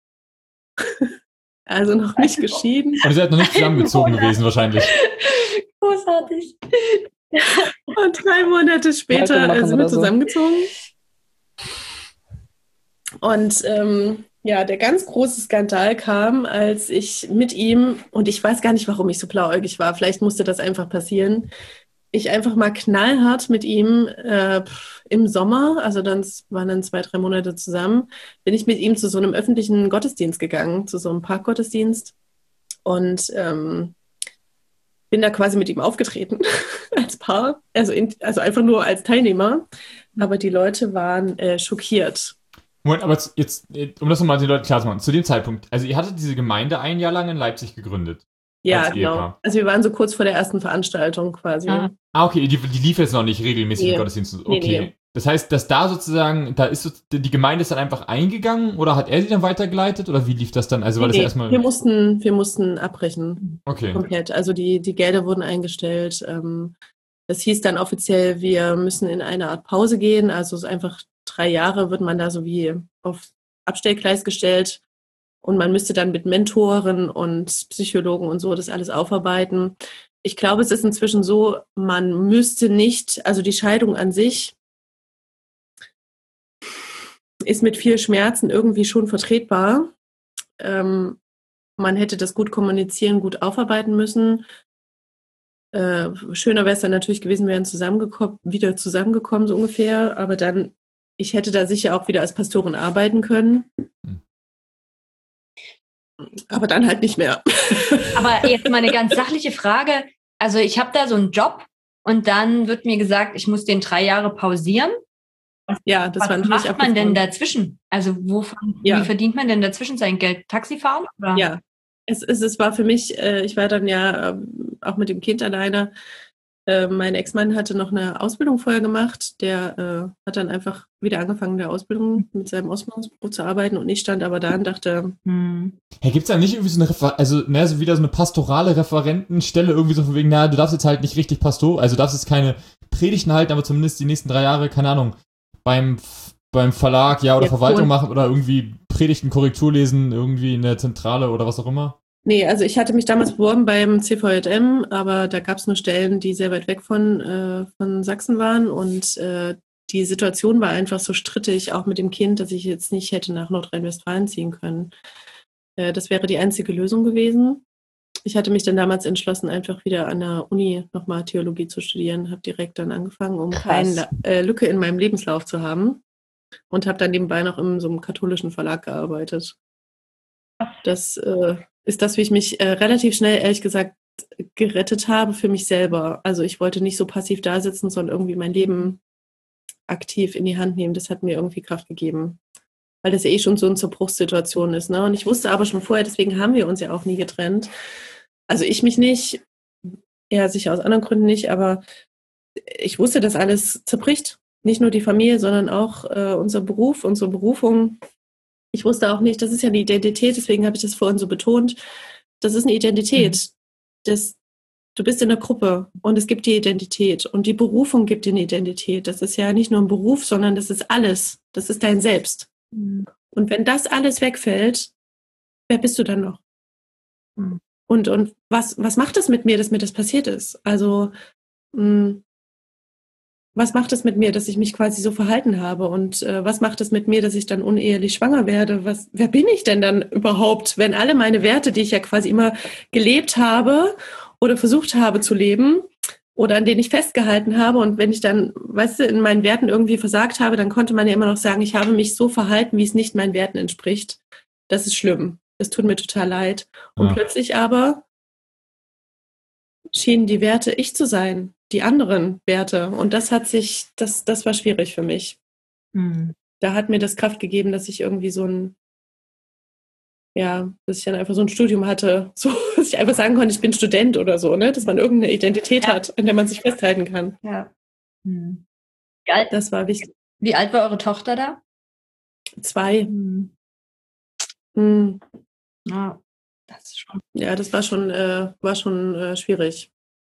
Also noch nicht geschieden. Und ihr seid noch nicht zusammengezogen gewesen wahrscheinlich. Großartig. Und 3 Monate später sind wir zusammengezogen. Und der ganz große Skandal kam, als ich mit ihm, und ich weiß gar nicht, warum ich so blauäugig war, vielleicht musste das einfach passieren, ich einfach mal knallhart mit ihm im Sommer, also waren dann 2, 3 Monate zusammen, bin ich mit ihm zu so einem öffentlichen Gottesdienst gegangen, zu so einem Parkgottesdienst und bin da quasi mit ihm aufgetreten als Paar, also einfach nur als Teilnehmer, aber die Leute waren schockiert. Moment, aber jetzt, um das nochmal den Leuten klar zu machen, zu dem Zeitpunkt, also ihr hattet diese Gemeinde 1 Jahr lang in Leipzig gegründet. Ja, genau. Also wir waren so kurz vor der ersten Veranstaltung quasi. Ah, okay, die lief jetzt noch nicht regelmäßig im Gottesdienst. Okay. Nee. Das heißt, dass da sozusagen, die Gemeinde ist dann einfach eingegangen oder hat er sie dann weitergeleitet oder wie lief das dann? Also war das ja erstmal. Wir mussten abbrechen. Okay. Komplett. Also die Gelder wurden eingestellt. Das hieß dann offiziell, wir müssen in eine Art Pause gehen. Also es ist einfach 3 Jahre wird man da so wie auf Abstellgleis gestellt. Und man müsste dann mit Mentoren und Psychologen und so das alles aufarbeiten. Ich glaube, es ist inzwischen so, man müsste nicht, also die Scheidung an sich ist mit viel Schmerzen irgendwie schon vertretbar. Man hätte das gut kommunizieren, gut aufarbeiten müssen. Schöner wäre es dann natürlich gewesen, wir wären wieder zusammengekommen, so ungefähr. Aber dann, ich hätte da sicher auch wieder als Pastorin arbeiten können. Aber dann halt nicht mehr. Aber jetzt mal eine ganz sachliche Frage. Also ich habe da so einen Job und dann wird mir gesagt, ich muss den 3 Jahre pausieren. Ja, das war natürlich. Was macht man denn dazwischen? Also wie verdient man denn dazwischen sein Geld? Taxifahren? Oder? Ja, es war für mich, ich war dann ja auch mit dem Kind alleine. Mein Ex-Mann hatte noch eine Ausbildung vorher gemacht. Der hat dann einfach wieder angefangen, der Ausbildung mit seinem Ausbildungsberuf zu arbeiten. Und ich stand aber da und dachte... Hey, gibt's da nicht irgendwie so eine, so wieder so eine pastorale Referentenstelle, irgendwie so von wegen, du darfst jetzt halt nicht richtig also darfst jetzt keine Predigten halten, aber zumindest die nächsten 3 Jahre, keine Ahnung, beim Verlag, oder Verwaltung machen oder irgendwie Predigten, Korrektur lesen, irgendwie in der Zentrale oder was auch immer? Nee, also ich hatte mich damals beworben beim CVJM, aber da gab es nur Stellen, die sehr weit weg von Sachsen waren und die Situation war einfach so strittig, auch mit dem Kind, dass ich jetzt nicht hätte nach Nordrhein-Westfalen ziehen können. Das wäre die einzige Lösung gewesen. Ich hatte mich dann damals entschlossen, einfach wieder an der Uni nochmal Theologie zu studieren, habe direkt dann angefangen, um keine Lücke in meinem Lebenslauf zu haben und habe dann nebenbei noch in so einem katholischen Verlag gearbeitet. Das ist das, wie ich mich relativ schnell, ehrlich gesagt, gerettet habe für mich selber. Also ich wollte nicht so passiv da sitzen, sondern irgendwie mein Leben aktiv in die Hand nehmen. Das hat mir irgendwie Kraft gegeben. Weil das ja eh schon so eine Zerbruchssituation ist. Ne? Und ich wusste aber schon vorher, deswegen haben wir uns ja auch nie getrennt. Also ich mich nicht, er sicher aus anderen Gründen nicht, aber ich wusste, dass alles zerbricht. Nicht nur die Familie, sondern auch unser Beruf, unsere Berufung. Ich wusste auch nicht, das ist ja eine Identität, deswegen habe ich das vorhin so betont. Das ist eine Identität. Du bist in der Gruppe und es gibt die Identität und die Berufung gibt dir eine Identität. Das ist ja nicht nur ein Beruf, sondern das ist alles. Das ist dein Selbst. Und wenn das alles wegfällt, wer bist du dann noch? Und was macht das mit mir, dass mir das passiert ist? Also, was macht es mit mir, dass ich mich quasi so verhalten habe? Und was macht es mit mir, dass ich dann unehelich schwanger werde? Wer bin ich denn dann überhaupt, wenn alle meine Werte, die ich ja quasi immer gelebt habe oder versucht habe zu leben oder an denen ich festgehalten habe und wenn ich dann, weißt du, in meinen Werten irgendwie versagt habe, dann konnte man ja immer noch sagen, ich habe mich so verhalten, wie es nicht meinen Werten entspricht. Das ist schlimm. Das tut mir total leid. Und plötzlich aber schienen die Werte ich zu sein, die anderen Werte. Und das war schwierig für mich. Da hat mir das Kraft gegeben, dass ich irgendwie dass ich dann einfach so ein Studium hatte, so, dass ich einfach sagen konnte, ich bin Student oder so, ne? Dass man irgendeine Identität hat, an der man sich festhalten kann. Ja. Das war wichtig. Wie alt war eure Tochter da? 2. Ja, das ist schon. Ja, das war schon schwierig.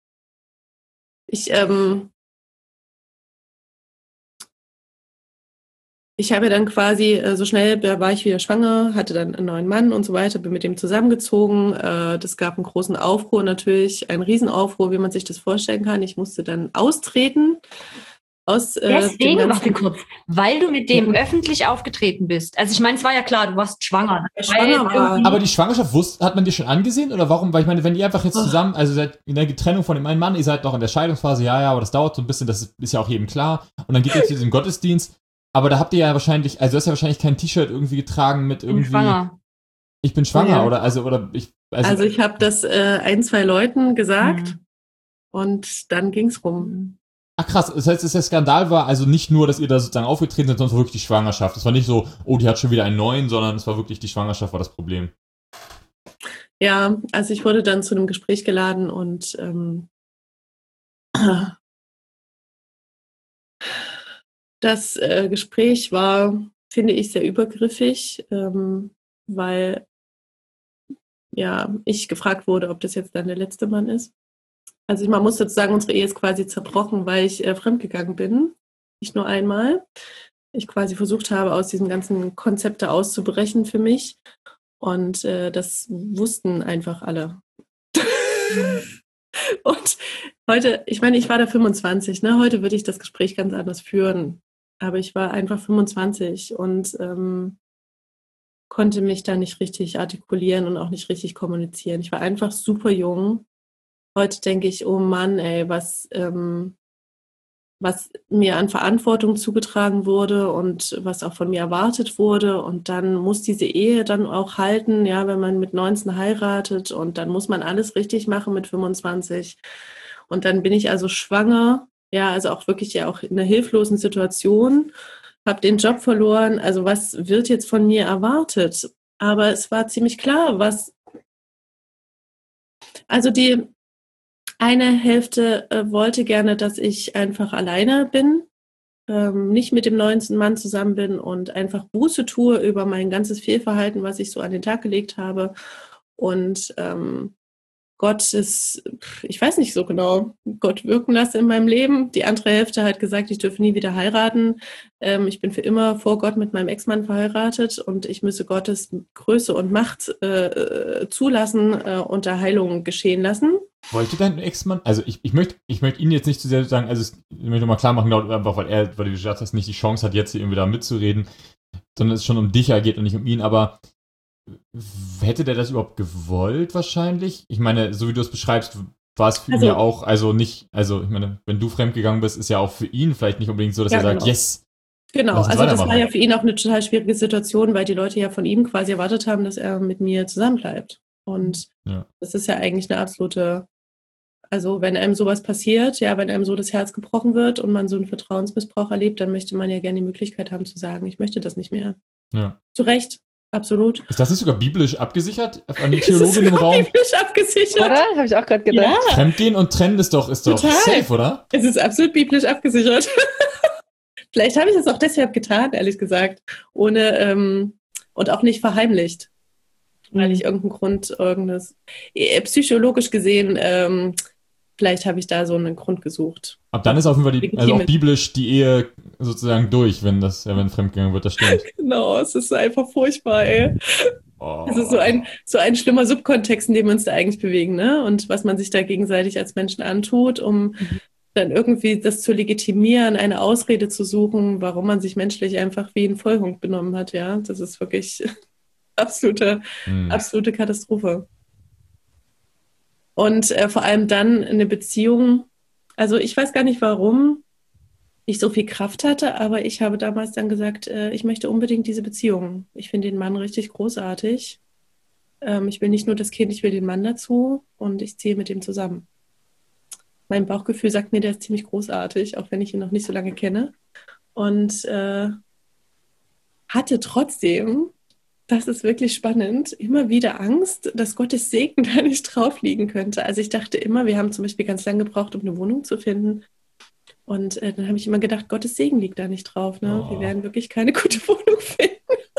Ich habe dann quasi so schnell, da war ich wieder schwanger, hatte dann einen neuen Mann und so weiter, bin mit dem zusammengezogen. Das gab einen großen Aufruhr natürlich, einen Riesenaufruhr, wie man sich das vorstellen kann. Ich musste dann austreten. Deswegen, warte kurz, weil du mit dem öffentlich aufgetreten bist. Also ich meine, es war ja klar, du warst schwanger. Aber die Schwangerschaft hat man dir schon angesehen? Oder warum? Weil ich meine, wenn ihr einfach jetzt zusammen, also seid in der Trennung von dem einen Mann, ihr seid noch in der Scheidungsphase, ja, aber das dauert so ein bisschen, das ist ja auch jedem klar. Und dann geht ihr zu diesem Gottesdienst. Aber da habt ihr ja wahrscheinlich, also du hast ja wahrscheinlich kein T-Shirt irgendwie getragen mit irgendwie... Ich bin schwanger, ja. oder ich... Also ich habe das 1-2 Leuten gesagt und dann ging's rum. Ach krass, das heißt, dass der Skandal war also nicht nur, dass ihr da sozusagen aufgetreten seid, sondern wirklich die Schwangerschaft. Es war nicht so, oh, die hat schon wieder einen neuen, sondern es war wirklich die Schwangerschaft war das Problem. Ja, also ich wurde dann zu einem Gespräch geladen und das Gespräch war, finde ich, sehr übergriffig, weil ich gefragt wurde, ob das jetzt dann der letzte Mann ist. Also man muss dazu sagen, unsere Ehe ist quasi zerbrochen, weil ich fremdgegangen bin. Nicht nur einmal. Ich quasi versucht habe, aus diesem ganzen Konzept auszubrechen für mich. Und das wussten einfach alle. Und heute, ich meine, ich war da 25, ne? Heute würde ich das Gespräch ganz anders führen. Aber ich war einfach 25 und konnte mich da nicht richtig artikulieren und auch nicht richtig kommunizieren. Ich war einfach super jung. Heute denke ich, oh Mann, ey, was mir an Verantwortung zugetragen wurde und was auch von mir erwartet wurde. Und dann muss diese Ehe dann auch halten, ja, wenn man mit 19 heiratet und dann muss man alles richtig machen mit 25. Und dann bin ich also schwanger, ja, also auch wirklich ja auch in einer hilflosen Situation, habe den Job verloren. Also was wird jetzt von mir erwartet? Aber es war ziemlich klar, also die eine Hälfte wollte gerne, dass ich einfach alleine bin, nicht mit dem neuen Mann zusammen bin und einfach Buße tue über mein ganzes Fehlverhalten, was ich so an den Tag gelegt habe. Und Gott ich weiß nicht so genau, Gott wirken lasse in meinem Leben. Die andere Hälfte hat gesagt, ich dürfe nie wieder heiraten. Ich bin für immer vor Gott mit meinem Ex-Mann verheiratet und ich müsse Gottes Größe und Macht zulassen und da Heilung geschehen lassen. Wollte dein Ex-Mann, also ich möchte ihn jetzt nicht zu sehr sagen, also ich möchte mal klar machen, genau, einfach weil du gesagt hast, nicht die Chance hat, jetzt hier irgendwie da mitzureden, sondern es schon um dich geht und nicht um ihn, aber hätte der das überhaupt gewollt wahrscheinlich? Ich meine, so wie du es beschreibst, war es für ihn ja auch, ich meine, wenn du fremdgegangen bist, ist ja auch für ihn vielleicht nicht unbedingt so, dass er sagt, genau. yes. Genau, Lass uns also das weitermachen. war ja für ihn auch eine total schwierige Situation, weil die Leute ja von ihm quasi erwartet haben, dass er mit mir zusammenbleibt. Und Ja. das ist ja eigentlich eine absolute, also wenn einem sowas passiert, ja, wenn einem so das Herz gebrochen wird und man so einen Vertrauensmissbrauch erlebt, dann möchte man ja gerne die Möglichkeit haben zu sagen, ich möchte das nicht mehr. Ja. Zu Recht, absolut. Ist das nicht sogar biblisch abgesichert an die Das ist Theologin im sogar Raum? biblisch abgesichert. Oder? Habe ich auch gerade gedacht. Ja, Fremdgehen und trennen ist doch Total. safe, oder? es ist absolut biblisch abgesichert. Vielleicht habe ich es auch deshalb getan, ehrlich gesagt, ohne und auch nicht verheimlicht, weil ich psychologisch gesehen, vielleicht habe ich da so einen Grund gesucht. Ab dann ist auf jeden Fall also auch Legitim. biblisch die Ehe sozusagen durch, wenn fremdgegangen wird, das stimmt. Genau, es ist einfach furchtbar, ey. Oh. Es ist so ein schlimmer Subkontext, in dem wir uns da eigentlich bewegen, ne? Und was man sich da gegenseitig als Menschen antut, um dann irgendwie das zu legitimieren, eine Ausrede zu suchen, warum man sich menschlich einfach wie ein Vollhond benommen hat, ja. Das ist wirklich absolute Katastrophe. Und vor allem dann eine Beziehung, also ich weiß gar nicht, warum ich so viel Kraft hatte, aber ich habe damals dann gesagt, ich möchte unbedingt diese Beziehung. Ich finde den Mann richtig großartig. Ich will nicht nur das Kind, ich will den Mann dazu und ich ziehe mit ihm zusammen. Mein Bauchgefühl sagt mir, der ist ziemlich großartig, auch wenn ich ihn noch nicht so lange kenne. Und hatte trotzdem, das ist wirklich spannend, immer wieder Angst, dass Gottes Segen da nicht drauf liegen könnte. Also ich dachte immer, wir haben zum Beispiel ganz lange gebraucht, um eine Wohnung zu finden. Und dann habe ich immer gedacht, Gottes Segen liegt da nicht drauf. Ne? Wir werden wirklich keine gute Wohnung finden.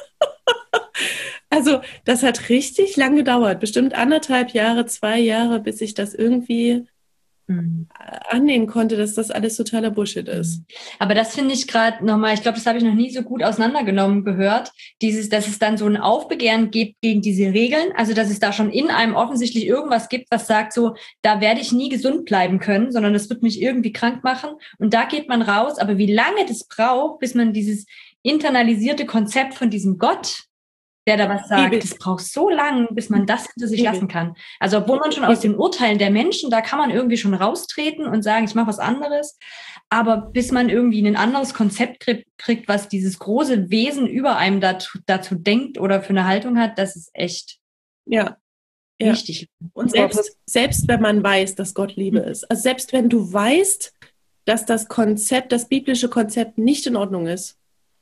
Also das hat richtig lang gedauert, bestimmt 1,5 Jahre, 2 Jahre, bis ich das irgendwie annehmen konnte, dass das alles totaler Bullshit ist. Aber das finde ich gerade nochmal, ich glaube, das habe ich noch nie so gut auseinandergenommen gehört, dass es dann so ein Aufbegehren gibt gegen diese Regeln, also dass es da schon in einem offensichtlich irgendwas gibt, was sagt so, da werde ich nie gesund bleiben können, sondern das wird mich irgendwie krank machen und da geht man raus, aber wie lange das braucht, bis man dieses internalisierte Konzept von diesem Gott, der da was sagt, das braucht so lang, bis man das hinter sich lassen kann. Also obwohl man schon aus den Urteilen der Menschen, da kann man irgendwie schon raustreten und sagen, ich mache was anderes. Aber bis man irgendwie ein anderes Konzept kriegt, was dieses große Wesen über einem dazu denkt oder für eine Haltung hat, das ist echt wichtig. Und selbst wenn man weiß, dass Gott Liebe ist, also selbst wenn du weißt, dass das biblische Konzept nicht in Ordnung ist,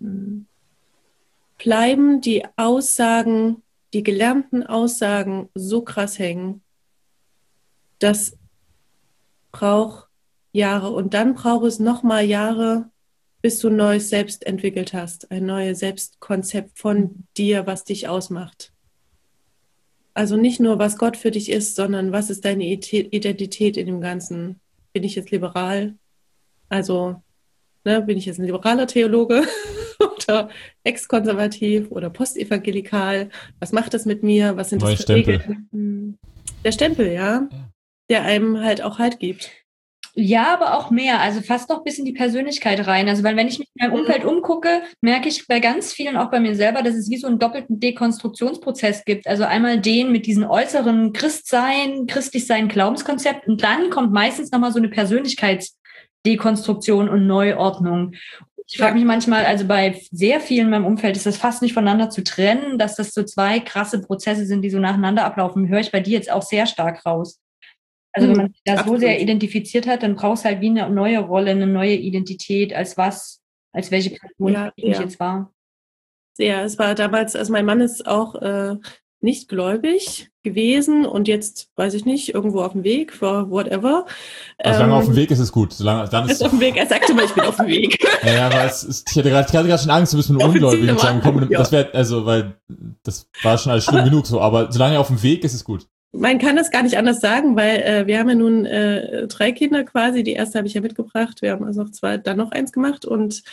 bleiben die Aussagen, die gelernten Aussagen so krass hängen, das braucht Jahre und dann braucht es nochmal Jahre, bis du ein neues Selbst entwickelt hast, ein neues Selbstkonzept von dir, was dich ausmacht. Also nicht nur, was Gott für dich ist, sondern was ist deine Identität in dem Ganzen? Bin ich jetzt liberal? Also bin ich jetzt ein liberaler Theologe oder ex-konservativ oder postevangelikal? Was macht das mit mir? Was sind das für Regeln? Der Stempel, ja, der einem halt auch Halt gibt. Ja, aber auch mehr, also fast noch bis in die Persönlichkeit rein. Also weil wenn ich mich in meinem Umfeld umgucke, merke ich bei ganz vielen, auch bei mir selber, dass es wie so einen doppelten Dekonstruktionsprozess gibt. Also einmal den mit diesen äußeren Christlichsein, Glaubenskonzept und dann kommt meistens nochmal so eine Persönlichkeitsdekonstruktion und Neuordnung. Ich frage mich manchmal, also bei sehr vielen in meinem Umfeld ist das fast nicht voneinander zu trennen, dass das so 2 krasse Prozesse sind, die so nacheinander ablaufen. Höre ich bei dir jetzt auch sehr stark raus. Also wenn man sich da so sehr identifiziert hat, dann brauchst du halt wie eine neue Rolle, eine neue Identität, als welche Person ich jetzt war. Ja, es war damals, also mein Mann ist auch nicht gläubig gewesen und jetzt, weiß ich nicht, irgendwo auf dem Weg, for whatever. Solange auf dem Weg ist es gut. Dann ist auf dem Weg, er sagte mal, ich bin auf dem Weg. Ja, aber ich hatte gerade schon Angst, du bist mit einem Ungläubigen zusammengekommen. Das wäre, weil das war schon alles schlimm genug so, aber solange auf dem Weg ist es gut. Man kann das gar nicht anders sagen, weil wir haben ja nun 3 Kinder quasi. Die erste habe ich ja mitgebracht. Wir haben also dann noch eins gemacht und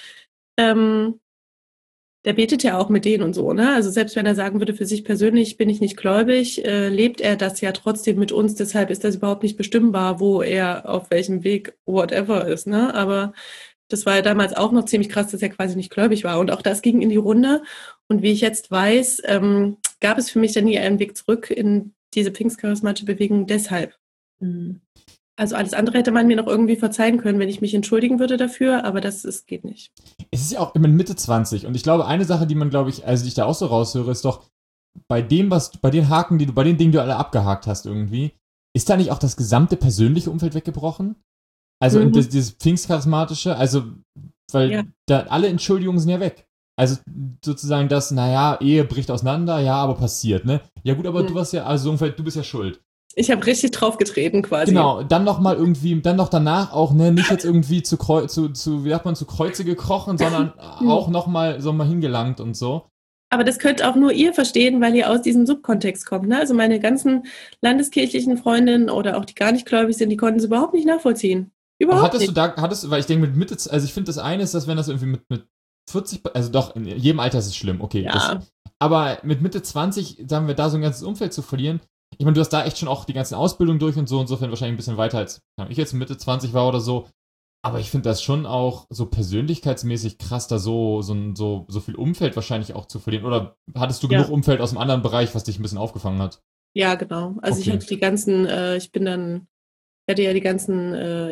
der betet ja auch mit denen und so, ne? Also selbst wenn er sagen würde, für sich persönlich bin ich nicht gläubig, lebt er das ja trotzdem mit uns. Deshalb ist das überhaupt nicht bestimmbar, wo er auf welchem Weg whatever ist, ne? Aber das war ja damals auch noch ziemlich krass, dass er quasi nicht gläubig war. Und auch das ging in die Runde. Und wie ich jetzt weiß, gab es für mich dann nie einen Weg zurück in diese pfingstcharismatische Bewegung deshalb. Also alles andere hätte man mir noch irgendwie verzeihen können, wenn ich mich entschuldigen würde dafür, aber geht nicht. Es ist ja auch immer Mitte 20 und ich glaube, eine Sache, die man, glaube ich, also die ich da auch so raushöre, ist doch, bei den Haken, bei den Dingen, die du alle abgehakt hast irgendwie, ist da nicht auch das gesamte persönliche Umfeld weggebrochen? Also dieses Pfingstcharismatische, also, weil da alle Entschuldigungen sind ja weg. Also sozusagen das, naja, Ehe bricht auseinander, ja, aber passiert, ne? Ja gut, aber du warst ja, also ungefähr, du bist ja schuld. Ich habe richtig draufgetreten quasi. Genau, dann noch mal irgendwie, dann noch danach auch, ne, nicht jetzt irgendwie wie sagt man, zu Kreuze gekrochen, sondern auch noch mal so mal hingelangt und so. Aber das könnt auch nur ihr verstehen, weil ihr aus diesem Subkontext kommt. Ne? Also meine ganzen landeskirchlichen Freundinnen oder auch die gar nicht gläubig sind, die konnten es überhaupt nicht nachvollziehen. Überhaupt nicht. Weil ich denke mit Mitte, also ich finde das eine ist, dass wenn das irgendwie mit 40, also doch, in jedem Alter ist es schlimm, okay. Ja. Aber mit Mitte 20, sagen wir, da so ein ganzes Umfeld zu verlieren, ich meine, du hast da echt schon auch die ganzen Ausbildungen durch und so, insofern wahrscheinlich ein bisschen weiter als ich jetzt Mitte 20 war oder so. Aber ich finde das schon auch so persönlichkeitsmäßig krass, da so viel Umfeld wahrscheinlich auch zu verlieren. Oder hattest du genug Umfeld aus einem anderen Bereich, was dich ein bisschen aufgefangen hat? Ja, genau. Also ich hatte die ganzen, ich hatte ja die ganzen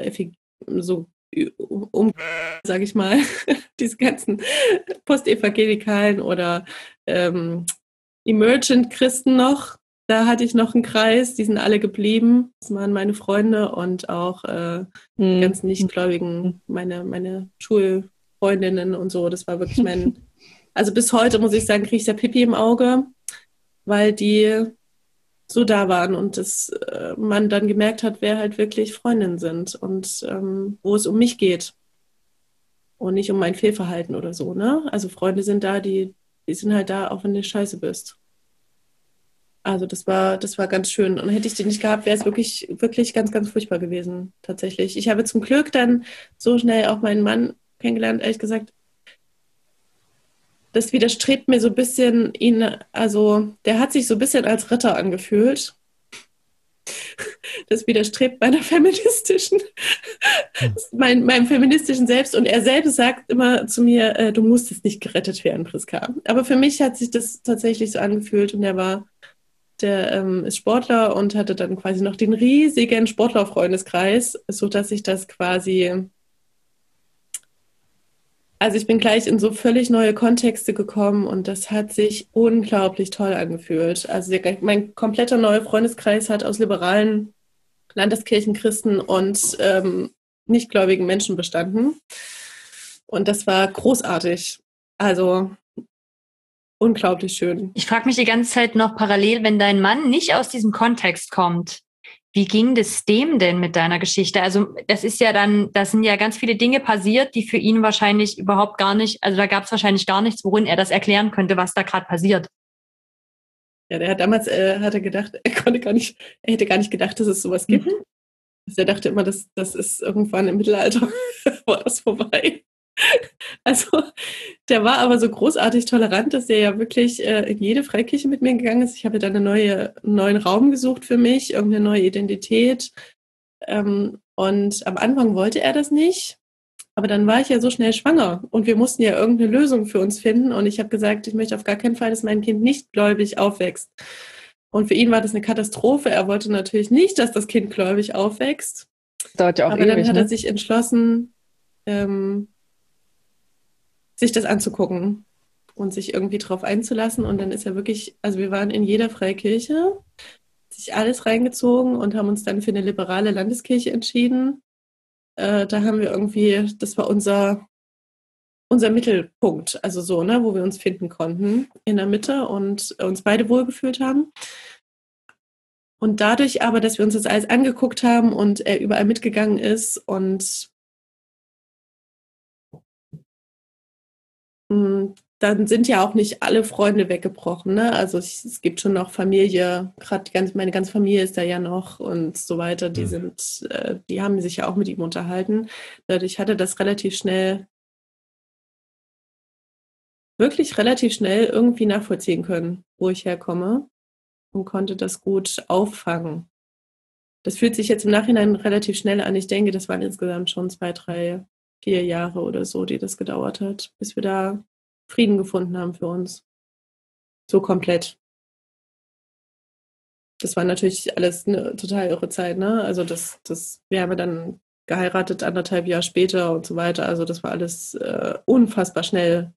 sage ich mal, diese ganzen Postevangelikalen oder Emergent-Christen noch. Da hatte ich noch einen Kreis, die sind alle geblieben. Das waren meine Freunde und auch die ganzen Nichtgläubigen, meine Schulfreundinnen und so. Das war wirklich also bis heute muss ich sagen, kriege ich da Pipi im Auge, weil die so da waren und man dann gemerkt hat, wer halt wirklich Freundinnen sind und wo es um mich geht und nicht um mein Fehlverhalten oder so, ne? Also Freunde sind da, die sind halt da, auch wenn du scheiße bist. Also das war ganz schön. Und hätte ich den nicht gehabt, wäre es wirklich, wirklich ganz, ganz furchtbar gewesen, tatsächlich. Ich habe zum Glück dann so schnell auch meinen Mann kennengelernt, ehrlich gesagt. Das widerstrebt mir so ein bisschen also der hat sich so ein bisschen als Ritter angefühlt. Das widerstrebt meinem feministischen Selbst. Und er selbst sagt immer zu mir, du musstest nicht gerettet werden, Priska. Aber für mich hat sich das tatsächlich so angefühlt und der ist Sportler und hatte dann quasi noch den riesigen Sportlerfreundeskreis, sodass ich das quasi, also ich bin gleich in so völlig neue Kontexte gekommen und das hat sich unglaublich toll angefühlt. Also mein kompletter neuer Freundeskreis hat aus liberalen Landeskirchenchristen und nichtgläubigen Menschen bestanden. Und das war großartig. Also unglaublich schön. Ich frage mich die ganze Zeit noch parallel, wenn dein Mann nicht aus diesem Kontext kommt, wie ging das dem denn mit deiner Geschichte? Also das sind ja ganz viele Dinge passiert, die für ihn wahrscheinlich überhaupt gar nicht, also da gab es wahrscheinlich gar nichts, worin er das erklären könnte, was da gerade passiert. Ja, der hat damals, hat er gedacht, er hätte gar nicht gedacht, dass es sowas gibt. Also er dachte immer, das ist irgendwann im Mittelalter war das vorbei. Also der war aber so großartig tolerant, dass er ja wirklich in jede Freikirche mit mir gegangen ist. Ich habe dann einen neuen Raum gesucht für mich, irgendeine neue Identität. Und am Anfang wollte er das nicht. Aber dann war ich ja so schnell schwanger und wir mussten ja irgendeine Lösung für uns finden. Und ich habe gesagt, ich möchte auf gar keinen Fall, dass mein Kind nicht gläubig aufwächst. Und für ihn war das eine Katastrophe. Er wollte natürlich nicht, dass das Kind gläubig aufwächst. Das dauert ja auch aber ewig, dann hat er sich entschlossen, sich das anzugucken und sich irgendwie drauf einzulassen. Und dann ist er wirklich, also wir waren in jeder Freikirche, sich alles reingezogen und haben uns dann für eine liberale Landeskirche entschieden. Da haben wir irgendwie, das war unser Mittelpunkt, also so, ne, wo wir uns finden konnten in der Mitte und uns beide wohlgefühlt haben. Und dadurch aber, dass wir uns das alles angeguckt haben und er überall mitgegangen ist und dann sind ja auch nicht alle Freunde weggebrochen, ne? Also es gibt schon noch Familie, gerade meine ganze Familie ist da ja noch und so weiter, die haben sich ja auch mit ihm unterhalten. Dadurch hatte das wirklich relativ schnell irgendwie nachvollziehen können, wo ich herkomme und konnte das gut auffangen. Das fühlt sich jetzt im Nachhinein relativ schnell an. Ich denke, das waren insgesamt schon 2, 3, 4 Jahre oder so, die das gedauert hat, bis wir da Frieden gefunden haben für uns. So komplett. das war natürlich alles eine total irre Zeit, ne? Also wir haben ja dann geheiratet 1,5 Jahre später und so weiter. Also das war alles unfassbar schnell.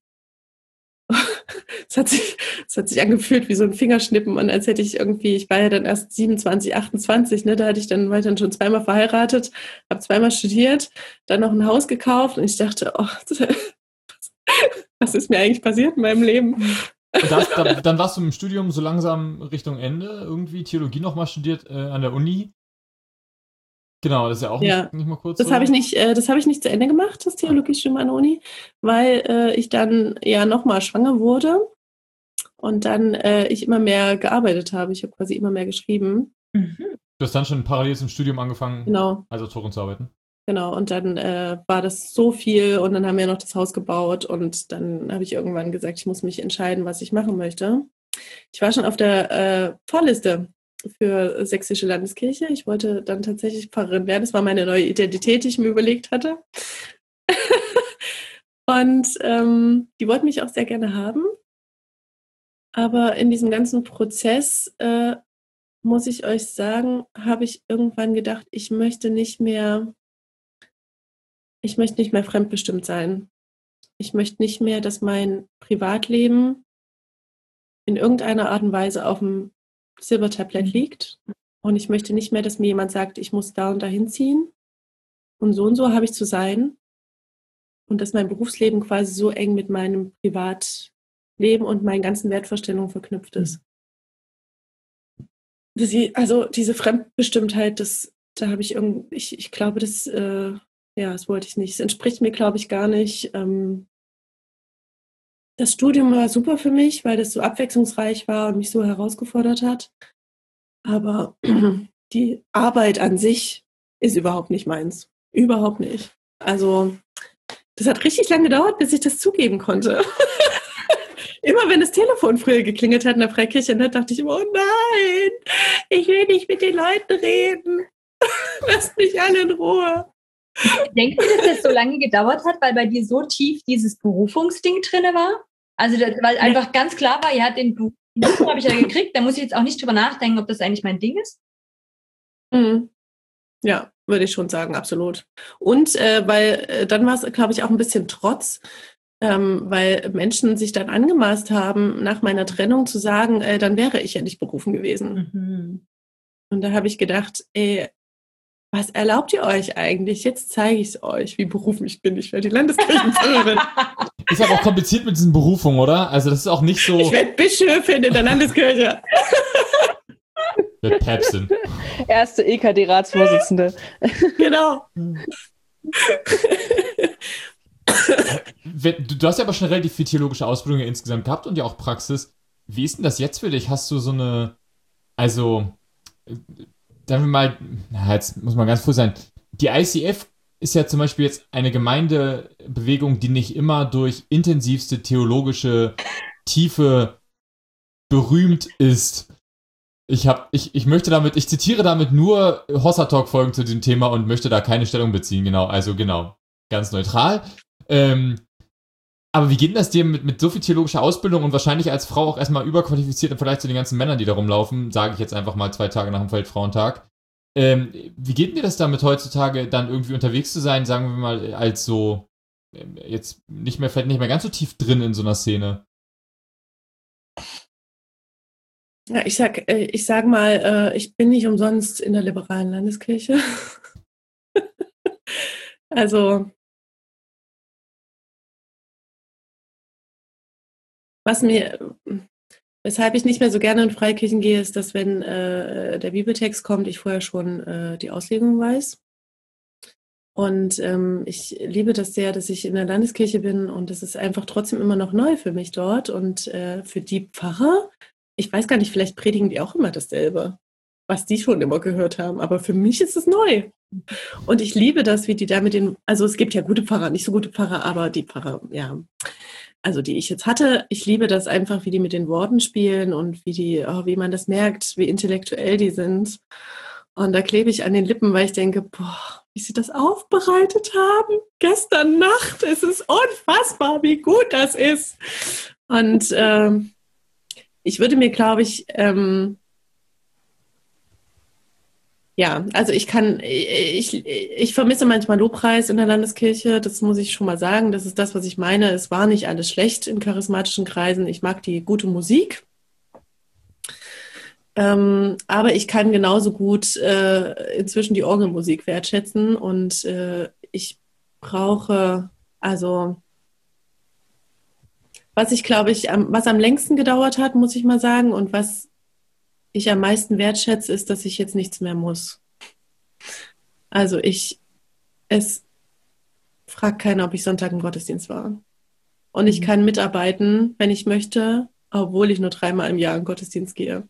Es hat sich angefühlt wie so ein Fingerschnippen und als hätte ich war ja dann erst 27, 28, ne, da hatte ich dann weiterhin schon zweimal verheiratet, habe zweimal studiert, dann noch ein Haus gekauft und ich dachte, oh, was ist mir eigentlich passiert in meinem Leben? Und dann warst du im Studium so langsam Richtung Ende, irgendwie Theologie nochmal studiert an der Uni. Genau, das ist ja auch nicht mal kurz. Das so. habe ich nicht zu Ende gemacht, das Theologiestudium an der Uni, weil ich dann ja nochmal schwanger wurde und dann ich immer mehr gearbeitet habe. Ich habe quasi immer mehr geschrieben. Mhm. Du hast dann schon parallel zum Studium angefangen, Genau. als Autorin zu arbeiten? Genau, und dann war das so viel und dann haben wir noch das Haus gebaut und dann habe ich irgendwann gesagt, ich muss mich entscheiden, was ich machen möchte. Ich war schon auf der Vorliste für Sächsische Landeskirche. Ich wollte dann tatsächlich Pfarrerin werden. Das war meine neue Identität, die ich mir überlegt hatte. Und die wollten mich auch sehr gerne haben. Aber in diesem ganzen Prozess, muss ich euch sagen, habe ich irgendwann gedacht, ich möchte nicht mehr fremdbestimmt sein. Ich möchte nicht mehr, dass mein Privatleben in irgendeiner Art und Weise auf dem Silbertablett liegt. Und ich möchte nicht mehr, dass mir jemand sagt, ich muss da und da hinziehen. Und so habe ich zu sein. Und dass mein Berufsleben quasi so eng mit meinem Privatleben und meinen ganzen Wertvorstellungen verknüpft ist. Also diese Fremdbestimmtheit, da habe ich irgendwie, ich glaube, das wollte ich nicht. Es entspricht mir, glaube ich, gar nicht. Das Studium war super für mich, weil das so abwechslungsreich war und mich so herausgefordert hat. Aber die Arbeit an sich ist überhaupt nicht meins. Überhaupt nicht. Also das hat richtig lange gedauert, bis ich das zugeben konnte. Immer wenn das Telefon früher geklingelt hat in der Freikirche, dann dachte ich immer, oh nein, ich will nicht mit den Leuten reden. Lasst mich alle in Ruhe. Denkst du, dass das so lange gedauert hat, weil bei dir so tief dieses Berufungsding drin war? Also, weil einfach ganz klar war, ja, den Beruf habe ich ja gekriegt, da muss ich jetzt auch nicht drüber nachdenken, ob das eigentlich mein Ding ist. Mhm. Ja, würde ich schon sagen, absolut. Und weil dann war es, glaube ich, auch ein bisschen Trotz, weil Menschen sich dann angemaßt haben, nach meiner Trennung zu sagen, dann wäre ich ja nicht berufen gewesen. Mhm. Und da habe ich gedacht, was erlaubt ihr euch eigentlich? Jetzt zeige ich es euch, wie berufen ich bin. Ich werde die Landeskirchenpfarrerin. Ist aber auch kompliziert mit diesen Berufungen, oder? Also das ist auch nicht so... Ich werde Bischöfin in der Landeskirche. Mit Päpstin. Erste EKD-Ratsvorsitzende. Genau. Du hast ja aber schon relativ viel theologische Ausbildung ja insgesamt gehabt und ja auch Praxis. Wie ist denn das jetzt für dich? Hast du so eine... Also... Sagen wir mal, jetzt muss man ganz froh sein, die ICF ist ja zum Beispiel jetzt eine Gemeindebewegung, die nicht immer durch intensivste theologische Tiefe berühmt ist. Ich zitiere damit nur Hossa Talk Folgen zu diesem Thema und möchte da keine Stellung beziehen, genau, ganz neutral. Aber wie geht denn das dir mit so viel theologischer Ausbildung und wahrscheinlich als Frau auch erstmal überqualifiziert im Vergleich zu den ganzen Männern, die da rumlaufen, sage ich jetzt einfach mal 2 Tage nach dem Weltfrauentag. Wie geht dir das damit heutzutage dann irgendwie unterwegs zu sein, sagen wir mal, als so jetzt vielleicht nicht mehr ganz so tief drin in so einer Szene? Ja, ich sag mal, ich bin nicht umsonst in der liberalen Landeskirche. Also weshalb ich nicht mehr so gerne in Freikirchen gehe, ist, dass wenn der Bibeltext kommt, ich vorher schon die Auslegung weiß. Und ich liebe das sehr, dass ich in der Landeskirche bin und das ist einfach trotzdem immer noch neu für mich dort. Und für die Pfarrer, ich weiß gar nicht, vielleicht predigen die auch immer dasselbe, was die schon immer gehört haben. Aber für mich ist es neu. Und ich liebe das, wie die da also es gibt ja gute Pfarrer, nicht so gute Pfarrer, aber die Pfarrer, ja, also die ich jetzt hatte, ich liebe das einfach, wie die mit den Worten spielen und wie man das merkt, wie intellektuell die sind. Und da klebe ich an den Lippen, weil ich denke, boah, wie sie das aufbereitet haben. Gestern Nacht, es ist unfassbar, wie gut das ist. Und ich würde mir, glaube ich, Ja, also ich vermisse manchmal Lobpreis in der Landeskirche, das muss ich schon mal sagen. Das ist das, was ich meine. Es war nicht alles schlecht in charismatischen Kreisen. Ich mag die gute Musik. Aber ich kann genauso gut inzwischen die Orgelmusik wertschätzen und ich brauche, also was ich glaube ich, was am längsten gedauert hat, muss ich mal sagen, und was ich am meisten wertschätze, ist, dass ich jetzt nichts mehr muss. Also es fragt keiner, ob ich Sonntag im Gottesdienst war. Und ich kann mitarbeiten, wenn ich möchte, obwohl ich nur 3-mal im Jahr in den Gottesdienst gehe.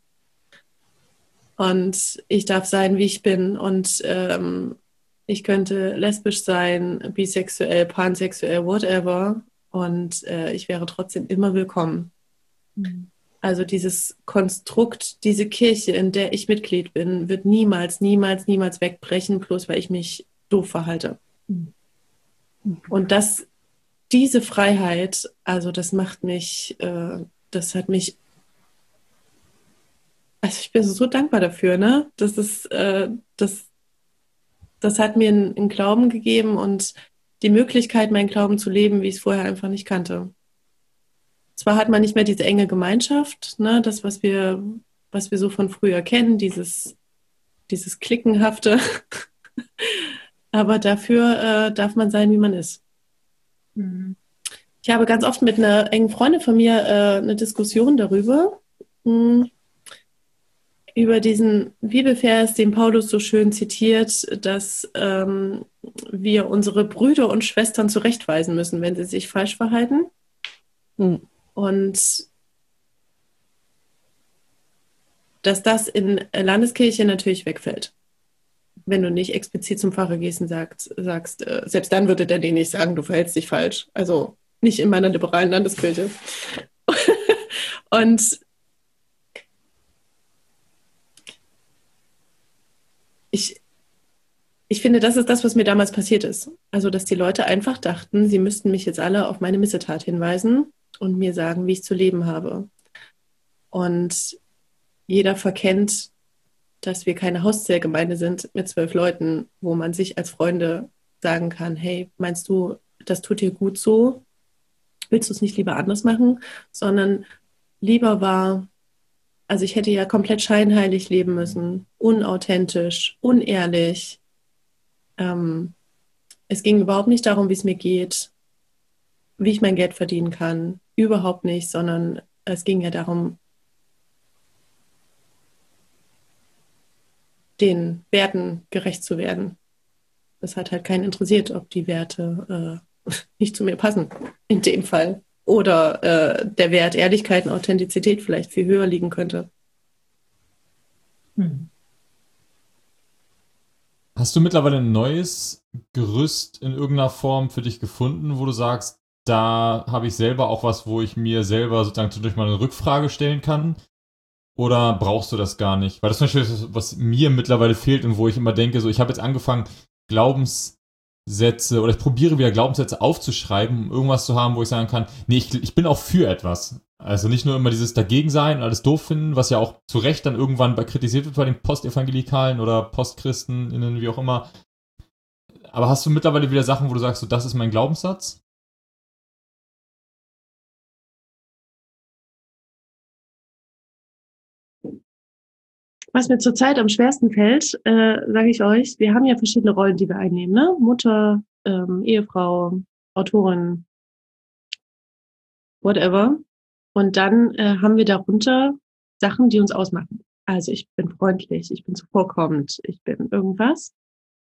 Und ich darf sein, wie ich bin. Und ich könnte lesbisch sein, bisexuell, pansexuell, whatever. Und ich wäre trotzdem immer willkommen. Also dieses Konstrukt, diese Kirche, in der ich Mitglied bin, wird niemals, niemals, niemals wegbrechen, bloß weil ich mich doof verhalte. Und diese Freiheit, also das macht mich, das hat mich, also ich bin so dankbar dafür, ne? Das hat mir einen Glauben gegeben und die Möglichkeit, meinen Glauben zu leben, wie ich es vorher einfach nicht kannte. Zwar hat man nicht mehr diese enge Gemeinschaft, ne, das, was wir so von früher kennen, dieses Klickenhafte, aber dafür darf man sein, wie man ist. Ich habe ganz oft mit einer engen Freundin von mir eine Diskussion darüber, über diesen Bibelvers, den Paulus so schön zitiert, dass wir unsere Brüder und Schwestern zurechtweisen müssen, wenn sie sich falsch verhalten. Und dass das in Landeskirche natürlich wegfällt. Wenn du nicht explizit zum Pfarrer gehst und sagst, selbst dann würde der dir nicht sagen, du verhältst dich falsch. Also nicht in meiner liberalen Landeskirche. Und ich finde, das ist das, was mir damals passiert ist. Also, dass die Leute einfach dachten, sie müssten mich jetzt alle auf meine Missetat hinweisen und mir sagen, wie ich zu leben habe. Und jeder verkennt, dass wir keine Hauszellgemeinde sind mit 12 Leuten, wo man sich als Freunde sagen kann, hey, meinst du, das tut dir gut so? Willst du es nicht lieber anders machen? Sondern lieber war, also ich hätte ja komplett scheinheilig leben müssen, unauthentisch, unehrlich. Es ging überhaupt nicht darum, wie es mir geht, wie ich mein Geld verdienen kann. Überhaupt nicht, sondern es ging ja darum, den Werten gerecht zu werden. Das hat halt keinen interessiert, ob die Werte nicht zu mir passen, in dem Fall. Oder der Wert Ehrlichkeit und Authentizität vielleicht viel höher liegen könnte. Hast du mittlerweile ein neues Gerüst in irgendeiner Form für dich gefunden, wo du sagst, da habe ich selber auch was, wo ich mir selber sozusagen durch mal eine Rückfrage stellen kann? Oder brauchst du das gar nicht? Weil das ist natürlich das, was mir mittlerweile fehlt und wo ich immer denke, so ich habe jetzt angefangen, Glaubenssätze oder ich probiere wieder Glaubenssätze aufzuschreiben, um irgendwas zu haben, wo ich sagen kann, nee, ich bin auch für etwas. Also nicht nur immer dieses Dagegensein und alles doof finden, was ja auch zu Recht dann irgendwann kritisiert wird bei den Postevangelikalen oder PostchristenInnen, wie auch immer. Aber hast du mittlerweile wieder Sachen, wo du sagst, so, das ist mein Glaubenssatz? Was mir zurzeit am schwersten fällt, sage ich euch, wir haben ja verschiedene Rollen, die wir einnehmen, ne? Mutter, Ehefrau, Autorin, whatever. Und dann haben wir darunter Sachen, die uns ausmachen. Also ich bin freundlich, ich bin zuvorkommend, ich bin irgendwas.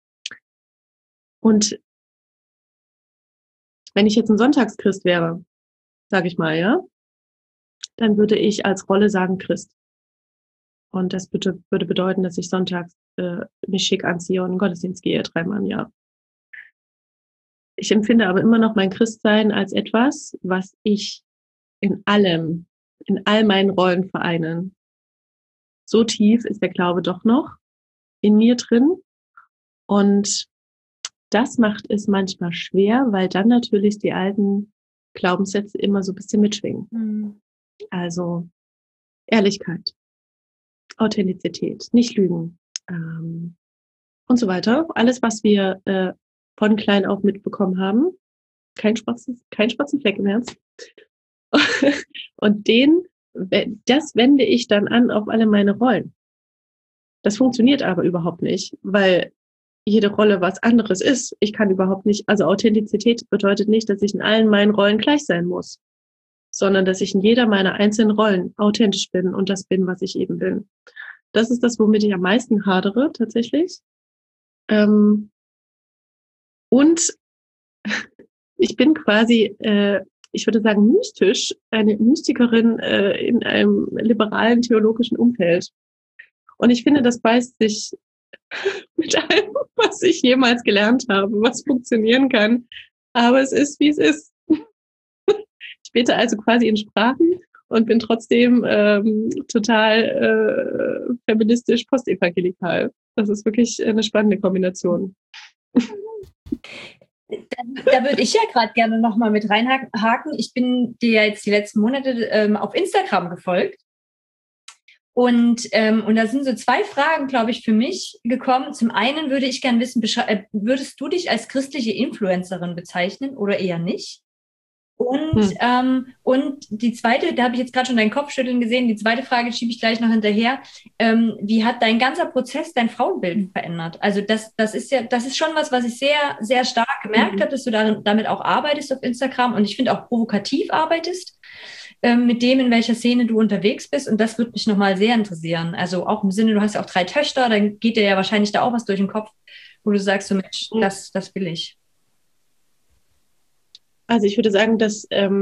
Und wenn ich jetzt ein Sonntagschrist wäre, sage ich mal, ja, dann würde ich als Rolle sagen Christ. Und das würde bedeuten, dass ich sonntags mich schick anziehe und in den Gottesdienst gehe, 3-mal im Jahr. Ich empfinde aber immer noch mein Christsein als etwas, was ich in all meinen Rollen vereine. So tief ist der Glaube doch noch in mir drin. Und das macht es manchmal schwer, weil dann natürlich die alten Glaubenssätze immer so ein bisschen mitschwingen. Also Ehrlichkeit, Authentizität, nicht lügen, und so weiter. Alles, was wir von klein auf mitbekommen haben. Kein schwarzen Fleck im Herz. Und das wende ich dann an auf alle meine Rollen. Das funktioniert aber überhaupt nicht, weil jede Rolle was anderes ist. Ich kann überhaupt nicht, also Authentizität bedeutet nicht, dass ich in allen meinen Rollen gleich sein muss, sondern dass ich in jeder meiner einzelnen Rollen authentisch bin und das bin, was ich eben bin. Das ist das, womit ich am meisten hadere, tatsächlich. Und ich bin quasi, ich würde sagen, mystisch, eine Mystikerin in einem liberalen theologischen Umfeld. Und ich finde, das beißt sich mit allem, was ich jemals gelernt habe, was funktionieren kann. Aber es ist, wie es ist. Ich bete also quasi in Sprachen und bin trotzdem total feministisch postevangelikal. Das ist wirklich eine spannende Kombination. Da würde ich ja gerade gerne nochmal mit reinhaken. Ich bin dir jetzt die letzten Monate auf Instagram gefolgt. Und da sind so 2 Fragen, glaube ich, für mich gekommen. Zum einen würde ich gerne wissen, würdest du dich als christliche Influencerin bezeichnen oder eher nicht? Und die zweite, da habe ich jetzt gerade schon deinen Kopfschütteln gesehen, die zweite Frage schiebe ich gleich noch hinterher. Wie hat dein ganzer Prozess dein Frauenbild verändert? Also das ist schon was ich sehr, sehr stark gemerkt habe, dass du damit auch arbeitest auf Instagram und ich finde auch provokativ arbeitest mit dem, in welcher Szene du unterwegs bist. Und das würde mich nochmal sehr interessieren. Also auch im Sinne, du hast ja auch 3 Töchter, dann geht dir ja wahrscheinlich da auch was durch den Kopf, wo du sagst, so Mensch, das will ich. Also ich würde sagen, dass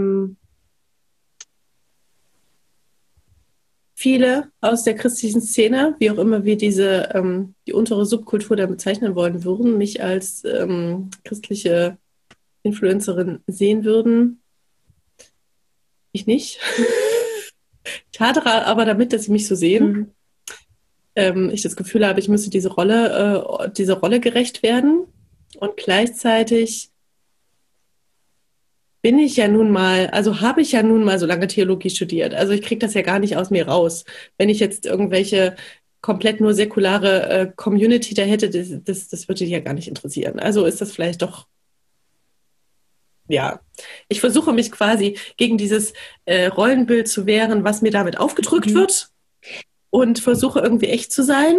viele aus der christlichen Szene, wie auch immer wir die untere Subkultur da bezeichnen wollen würden, mich als christliche Influencerin sehen würden. Ich nicht. Ich hadere aber damit, dass sie mich so sehen. Ich das Gefühl habe, ich müsste dieser Rolle gerecht werden. Und gleichzeitig habe ich ja nun mal so lange Theologie studiert. Also ich kriege das ja gar nicht aus mir raus. Wenn ich jetzt irgendwelche komplett nur säkulare Community da hätte, das würde dich ja gar nicht interessieren. Also ist das vielleicht doch, ja. Ich versuche mich quasi gegen dieses Rollenbild zu wehren, was mir damit aufgedrückt wird und versuche irgendwie echt zu sein.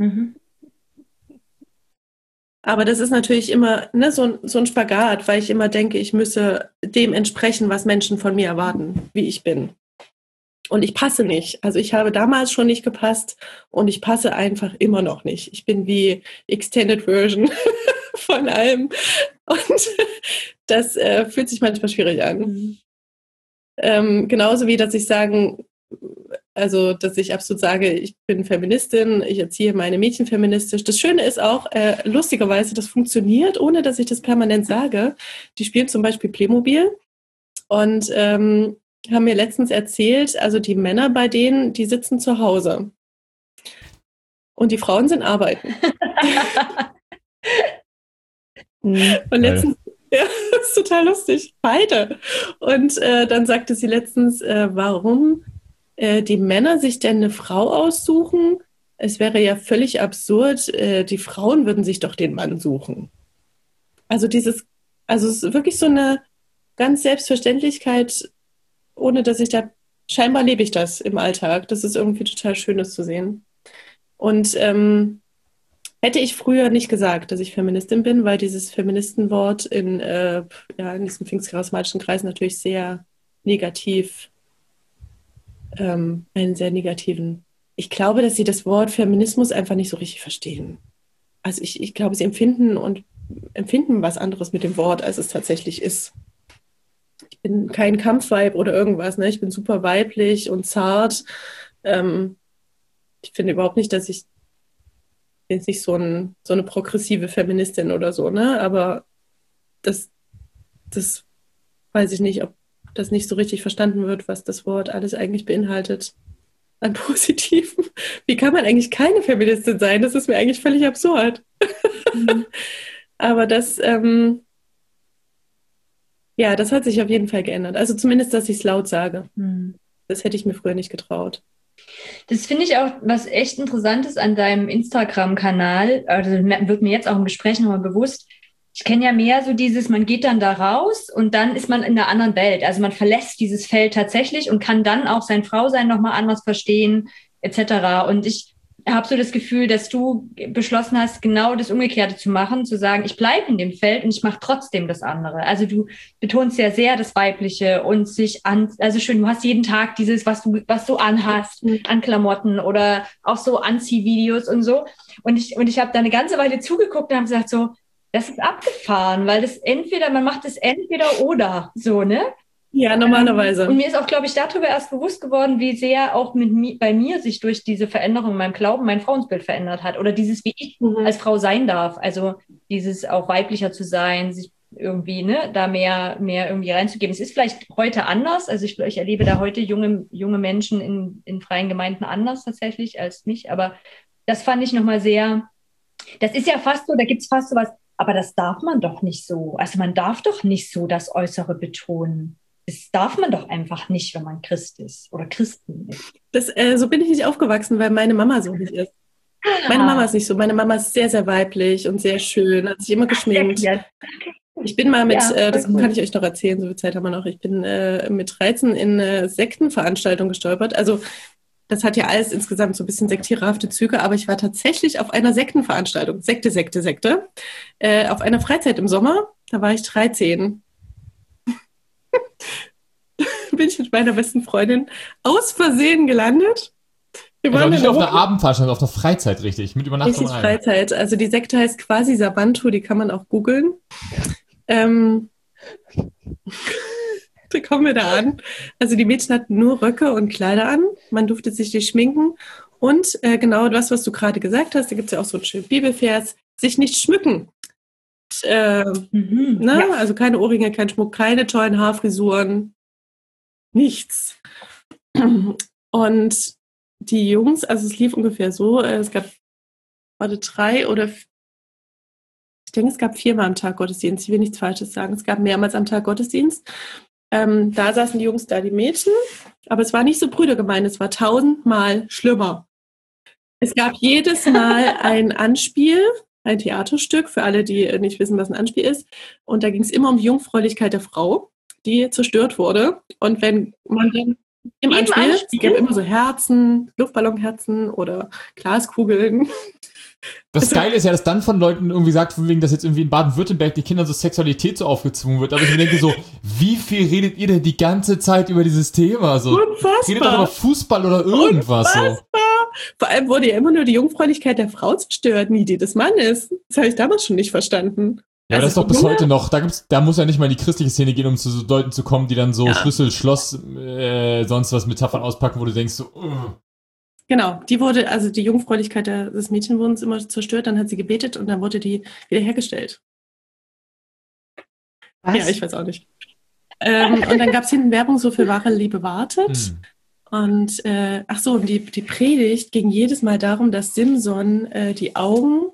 Aber das ist natürlich immer so ein Spagat, weil ich immer denke, ich müsse dem entsprechen, was Menschen von mir erwarten, wie ich bin. Und ich passe nicht. Also ich habe damals schon nicht gepasst und ich passe einfach immer noch nicht. Ich bin wie Extended Version von allem. Und das fühlt sich manchmal schwierig an. Genauso wie, dass ich absolut sage, ich bin Feministin, ich erziehe meine Mädchen feministisch. Das Schöne ist auch, lustigerweise, das funktioniert, ohne dass ich das permanent sage. Die spielen zum Beispiel Playmobil und haben mir letztens erzählt, also die Männer bei denen, die sitzen zu Hause und die Frauen sind arbeiten. Und letztens, ja, das ist total lustig, beide. Und dann sagte sie letztens, warum die Männer sich denn eine Frau aussuchen? Es wäre ja völlig absurd, die Frauen würden sich doch den Mann suchen. Also es ist wirklich so eine ganz Selbstverständlichkeit, ohne dass scheinbar lebe ich das im Alltag. Das ist irgendwie total schön, das zu sehen. Und hätte ich früher nicht gesagt, dass ich Feministin bin, weil dieses Feministenwort in diesem pfingstcharismatischen Kreis natürlich sehr negativ, einen sehr negativen. Ich glaube, dass sie das Wort Feminismus einfach nicht so richtig verstehen. Also ich glaube, sie empfinden was anderes mit dem Wort, als es tatsächlich ist. Ich bin kein Kampfweib oder irgendwas, ne? Ich bin super weiblich und zart. Ich finde überhaupt nicht, dass ich bin jetzt nicht so eine progressive Feministin oder so, ne? Aber das weiß ich nicht, ob das nicht so richtig verstanden wird, was das Wort alles eigentlich beinhaltet an Positiven. Wie kann man eigentlich keine Feministin sein? Das ist mir eigentlich völlig absurd. Aber das hat sich auf jeden Fall geändert. Also zumindest, dass ich es laut sage. Das hätte ich mir früher nicht getraut. Das finde ich auch was echt Interessantes an deinem Instagram-Kanal. Also wird mir jetzt auch im Gespräch nochmal bewusst. Ich kenne ja mehr so dieses, man geht dann da raus und dann ist man in einer anderen Welt. Also man verlässt dieses Feld tatsächlich und kann dann auch sein Frausein nochmal anders verstehen, etc. Und ich habe so das Gefühl, dass du beschlossen hast, genau das Umgekehrte zu machen, zu sagen, ich bleibe in dem Feld und ich mache trotzdem das andere. Also du betonst ja sehr das Weibliche und also schön, du hast jeden Tag dieses, was du anhast, an Klamotten oder auch so Anziehvideos und so. Und ich habe da eine ganze Weile zugeguckt und habe gesagt so, das ist abgefahren, weil man macht es entweder oder, so, ne? Ja, normalerweise. Und mir ist auch, glaube ich, darüber erst bewusst geworden, wie sehr auch bei mir sich durch diese Veränderung in meinem Glauben mein Frauensbild verändert hat. Oder dieses, wie ich als Frau sein darf. Also dieses auch weiblicher zu sein, sich irgendwie, ne, da mehr irgendwie reinzugeben. Es ist vielleicht heute anders. Also ich erlebe da heute junge Menschen in freien Gemeinden anders tatsächlich als mich. Aber das fand ich nochmal sehr, das ist ja fast so, da gibt es fast so was, aber das darf man doch nicht so. Also man darf doch nicht so das Äußere betonen. Das darf man doch einfach nicht, wenn man Christ ist oder Christen ist. So bin ich nicht aufgewachsen, weil meine Mama so nicht ist. Meine Mama ist nicht so. Meine Mama ist sehr, sehr weiblich und sehr schön, hat sich immer geschminkt. Ich bin mal das kann ich euch noch erzählen, so viel Zeit haben wir noch. Ich bin mit 13 in eine Sektenveranstaltung gestolpert. Also das hat ja alles insgesamt so ein bisschen sektierhafte Züge, aber ich war tatsächlich auf einer Sektenveranstaltung. Sekte. Auf einer Freizeit im Sommer, da war ich 13. Bin ich mit meiner besten Freundin aus Versehen gelandet. Wir waren nicht auf einer einer Abendveranstaltung, auf einer Freizeit, richtig, mit Übernachtung. Richtig Freizeit. Also die Sekte heißt quasi Sabantu, die kann man auch googeln. Da kommen wir da an. Also die Mädchen hatten nur Röcke und Kleider an. Man durfte sich nicht schminken. Und genau das, was du gerade gesagt hast, da gibt es ja auch so einen schönen Bibelvers, sich nicht schmücken. Also keine Ohrringe, kein Schmuck, keine tollen Haarfrisuren, nichts. Und die Jungs, also es lief ungefähr so, es gab 3 oder ich denke, es gab 4-mal am Tag Gottesdienst. Ich will nichts Falsches sagen. Es gab mehrmals am Tag Gottesdienst. Da saßen die Jungs, da die Mädchen. Aber es war nicht so brüdergemein, es war 1000-mal schlimmer. Es gab jedes Mal ein Anspiel, ein Theaterstück, für alle, die nicht wissen, was ein Anspiel ist. Und da ging es immer um die Jungfräulichkeit der Frau, die zerstört wurde. Und wenn man dann im Anspiel, es gab immer so Herzen, Luftballonherzen oder Glaskugeln. Das Geile ist ja, dass dann von Leuten irgendwie sagt, von wegen, dass jetzt irgendwie in Baden-Württemberg die Kindern so Sexualität so aufgezwungen wird. Aber ich mir denke so, wie viel redet ihr denn die ganze Zeit über dieses Thema? So, Unfassbar. redet doch über Fußball oder irgendwas. So. Vor allem wurde ja immer nur die Jungfräulichkeit der Frau zerstört, nie die des Mannes. Das habe ich damals schon nicht verstanden. Ja, aber das ist doch bis heute noch. Da muss ja nicht mal in die christliche Szene gehen, um zu so Leuten zu kommen, die dann so Schlüssel, Schloss, sonst was Metaphern auspacken, wo du denkst so, Genau, die Jungfräulichkeit des Mädchen wurden immer zerstört, dann hat sie gebetet und dann wurde die wiederhergestellt. Was? Ja, ich weiß auch nicht. Und dann gab es hinten Werbung so für wahre Liebe wartet. Und und die Predigt ging jedes Mal darum, dass Simson die Augen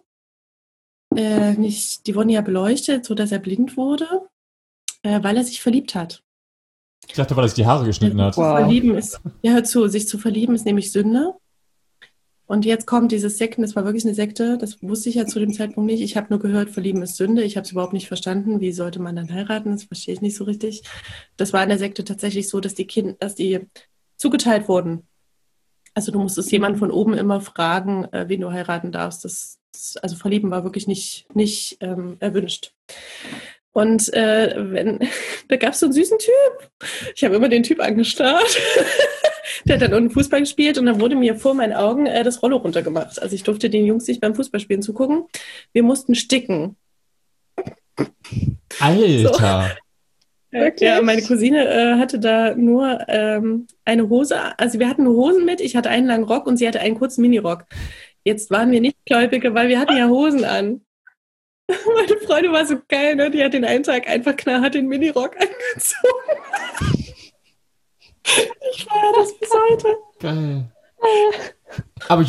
die wurden ja beleuchtet, sodass er blind wurde, weil er sich verliebt hat. Ich dachte, weil er sich die Haare geschnitten hat. Hör zu, sich zu verlieben ist nämlich Sünde. Und jetzt kommt dieses Sekten, das war wirklich eine Sekte, das wusste ich ja zu dem Zeitpunkt nicht. Ich habe nur gehört, verlieben ist Sünde. Ich habe es überhaupt nicht verstanden. Wie sollte man dann heiraten? Das verstehe ich nicht so richtig. Das war in der Sekte tatsächlich so, dass die zugeteilt wurden. Also du musstest jemanden von oben immer fragen, wen du heiraten darfst. Also verlieben war wirklich nicht erwünscht. Und da gab es so einen süßen Typ. Ich habe immer den Typ angestarrt. Der hat dann unten Fußball gespielt und dann wurde mir vor meinen Augen das Rollo runtergemacht. Also ich durfte den Jungs nicht beim Fußballspielen zugucken. Wir mussten sticken. Alter! So. Ja, meine Cousine hatte da nur eine Hose. Also wir hatten Hosen mit. Ich hatte einen langen Rock und sie hatte einen kurzen Minirock. Jetzt waren wir nicht Gläubige, weil wir hatten ja Hosen an. Meine Freundin war so geil, ne? Die hat den einen Tag einfach knallhart den Minirock angezogen. Ich feiere das bis heute. Geil. Aber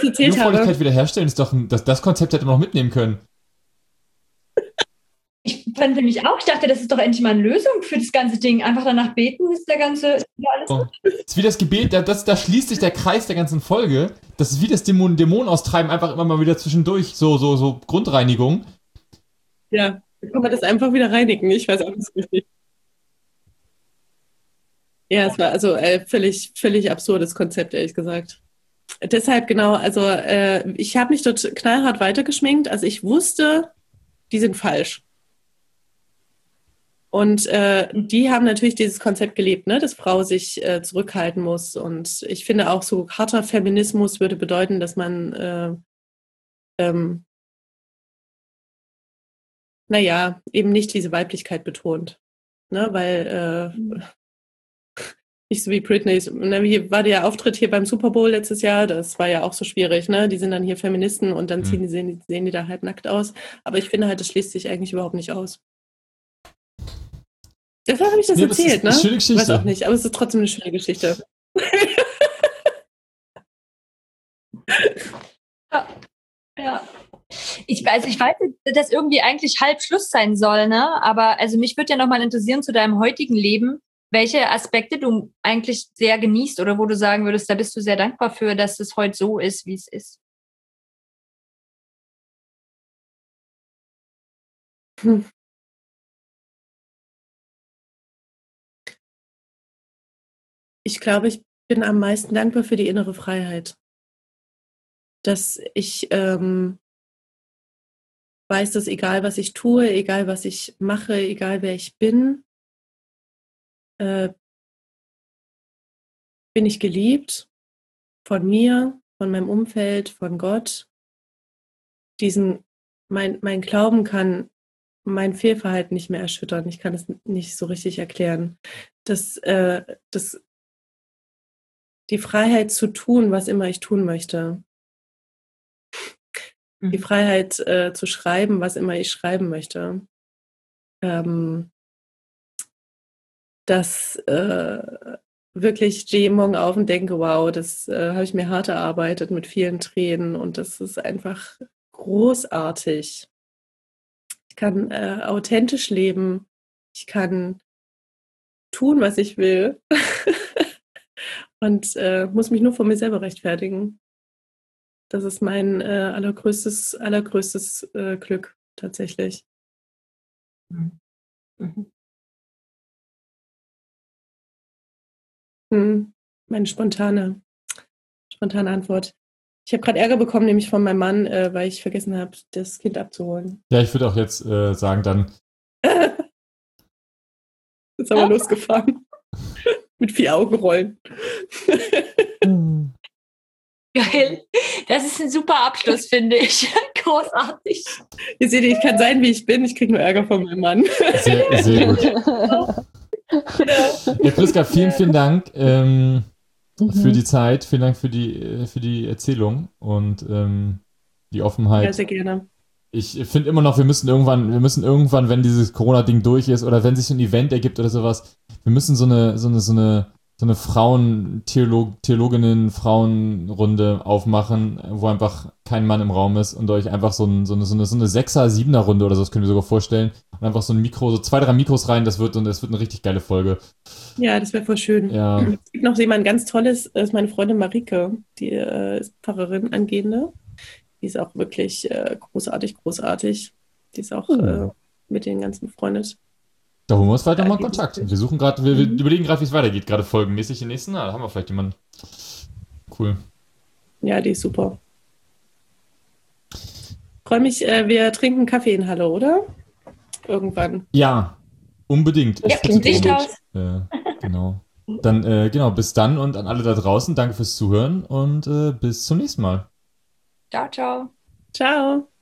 Jungfräulichkeit wiederherstellen ist doch das Konzept hätte man noch mitnehmen können. fand nämlich auch, ich dachte, das ist doch endlich mal eine Lösung für das ganze Ding. Einfach danach beten, ist der ganze, ist wieder alles gut. Das ist wie das Gebet, da schließt sich der Kreis der ganzen Folge. Das ist wie das Dämonen austreiben, einfach immer mal wieder zwischendurch, so Grundreinigung. Ja, dann kann man das einfach wieder reinigen. Ich weiß auch nicht so richtig. Ja, es war also völlig absurdes Konzept, ehrlich gesagt. Deshalb genau, also ich habe mich dort knallhart weitergeschminkt. Also ich wusste, die sind falsch. Und die haben natürlich dieses Konzept gelebt, ne, dass Frau sich zurückhalten muss. Und ich finde auch so harter Feminismus würde bedeuten, dass man naja, eben nicht diese Weiblichkeit betont. Ne, weil nicht so wie Britney. Ne, wie war der Auftritt hier beim Super Bowl letztes Jahr? Das war ja auch so schwierig. Ne? Die sind dann hier Feministen und dann sehen die da halb nackt aus. Aber ich finde halt, das schließt sich eigentlich überhaupt nicht aus. Deshalb habe ich das erzählt, ne? Schöne Geschichte. Weiß auch nicht, aber es ist trotzdem eine schöne Geschichte. Ja. Ich weiß, dass irgendwie eigentlich halb Schluss sein soll, ne? Aber also mich würde ja nochmal interessieren zu deinem heutigen Leben, welche Aspekte du eigentlich sehr genießt oder wo du sagen würdest, da bist du sehr dankbar für, dass es heute so ist, wie es ist. Ich glaube, ich bin am meisten dankbar für die innere Freiheit. Dass ich weiß, dass egal was ich tue, egal was ich mache, egal wer ich bin ich geliebt von mir, von meinem Umfeld, von Gott. Mein Glauben kann mein Fehlverhalten nicht mehr erschüttern. Ich kann es nicht so richtig erklären. Die Freiheit zu tun, was immer ich tun möchte. Die Freiheit zu schreiben, was immer ich schreiben möchte. Dass wirklich ich stehe morgen auf und denke, wow, das habe ich mir hart erarbeitet mit vielen Tränen und das ist einfach großartig. Ich kann authentisch leben. Ich kann tun, was ich will und muss mich nur vor mir selber rechtfertigen. Das ist mein allergrößtes Glück tatsächlich. Mhm. Meine spontane Antwort. Ich habe gerade Ärger bekommen, nämlich von meinem Mann, weil ich vergessen habe, das Kind abzuholen. Ja, ich würde auch jetzt sagen dann. Ist aber losgefahren. Mit 4 Augenrollen. Geil. Das ist ein super Abschluss, finde ich. Großartig. Ihr seht, ich kann sein, wie ich bin. Ich kriege nur Ärger von meinem Mann. Sehr gut. Ja, Priska, vielen Dank für die Zeit. Vielen Dank für die Erzählung und die Offenheit. Ja, sehr gerne. Ich finde immer noch, wir müssen irgendwann, wenn dieses Corona-Ding durch ist oder wenn sich so ein Event ergibt oder sowas, wir müssen so eine Theologinnen, Frauenrunde aufmachen, wo einfach kein Mann im Raum ist und euch einfach so eine 6er-, 7er-Runde oder so, das können wir sogar vorstellen. Und einfach so ein Mikro, so 2, 3 Mikros rein, das wird eine richtig geile Folge. Ja, das wäre voll schön. Ja. Es gibt noch jemand ganz Tolles, das ist meine Freundin Marike, die ist Pfarrerin, angehende. Die ist auch wirklich großartig. Die ist auch mit den ganzen befreundet. Da holen wir uns weiter mal Kontakt. Wir suchen gerade, wir überlegen gerade, wie es weitergeht, gerade folgenmäßig den nächsten. Da haben wir vielleicht jemanden. Cool. Ja, die ist super. Freue mich, wir trinken Kaffee in Halle, oder? Irgendwann. Ja, unbedingt. Ja, klingt Licht aus. Genau. Dann, bis dann und an alle da draußen, danke fürs Zuhören und bis zum nächsten Mal. Ciao, ciao. Ciao.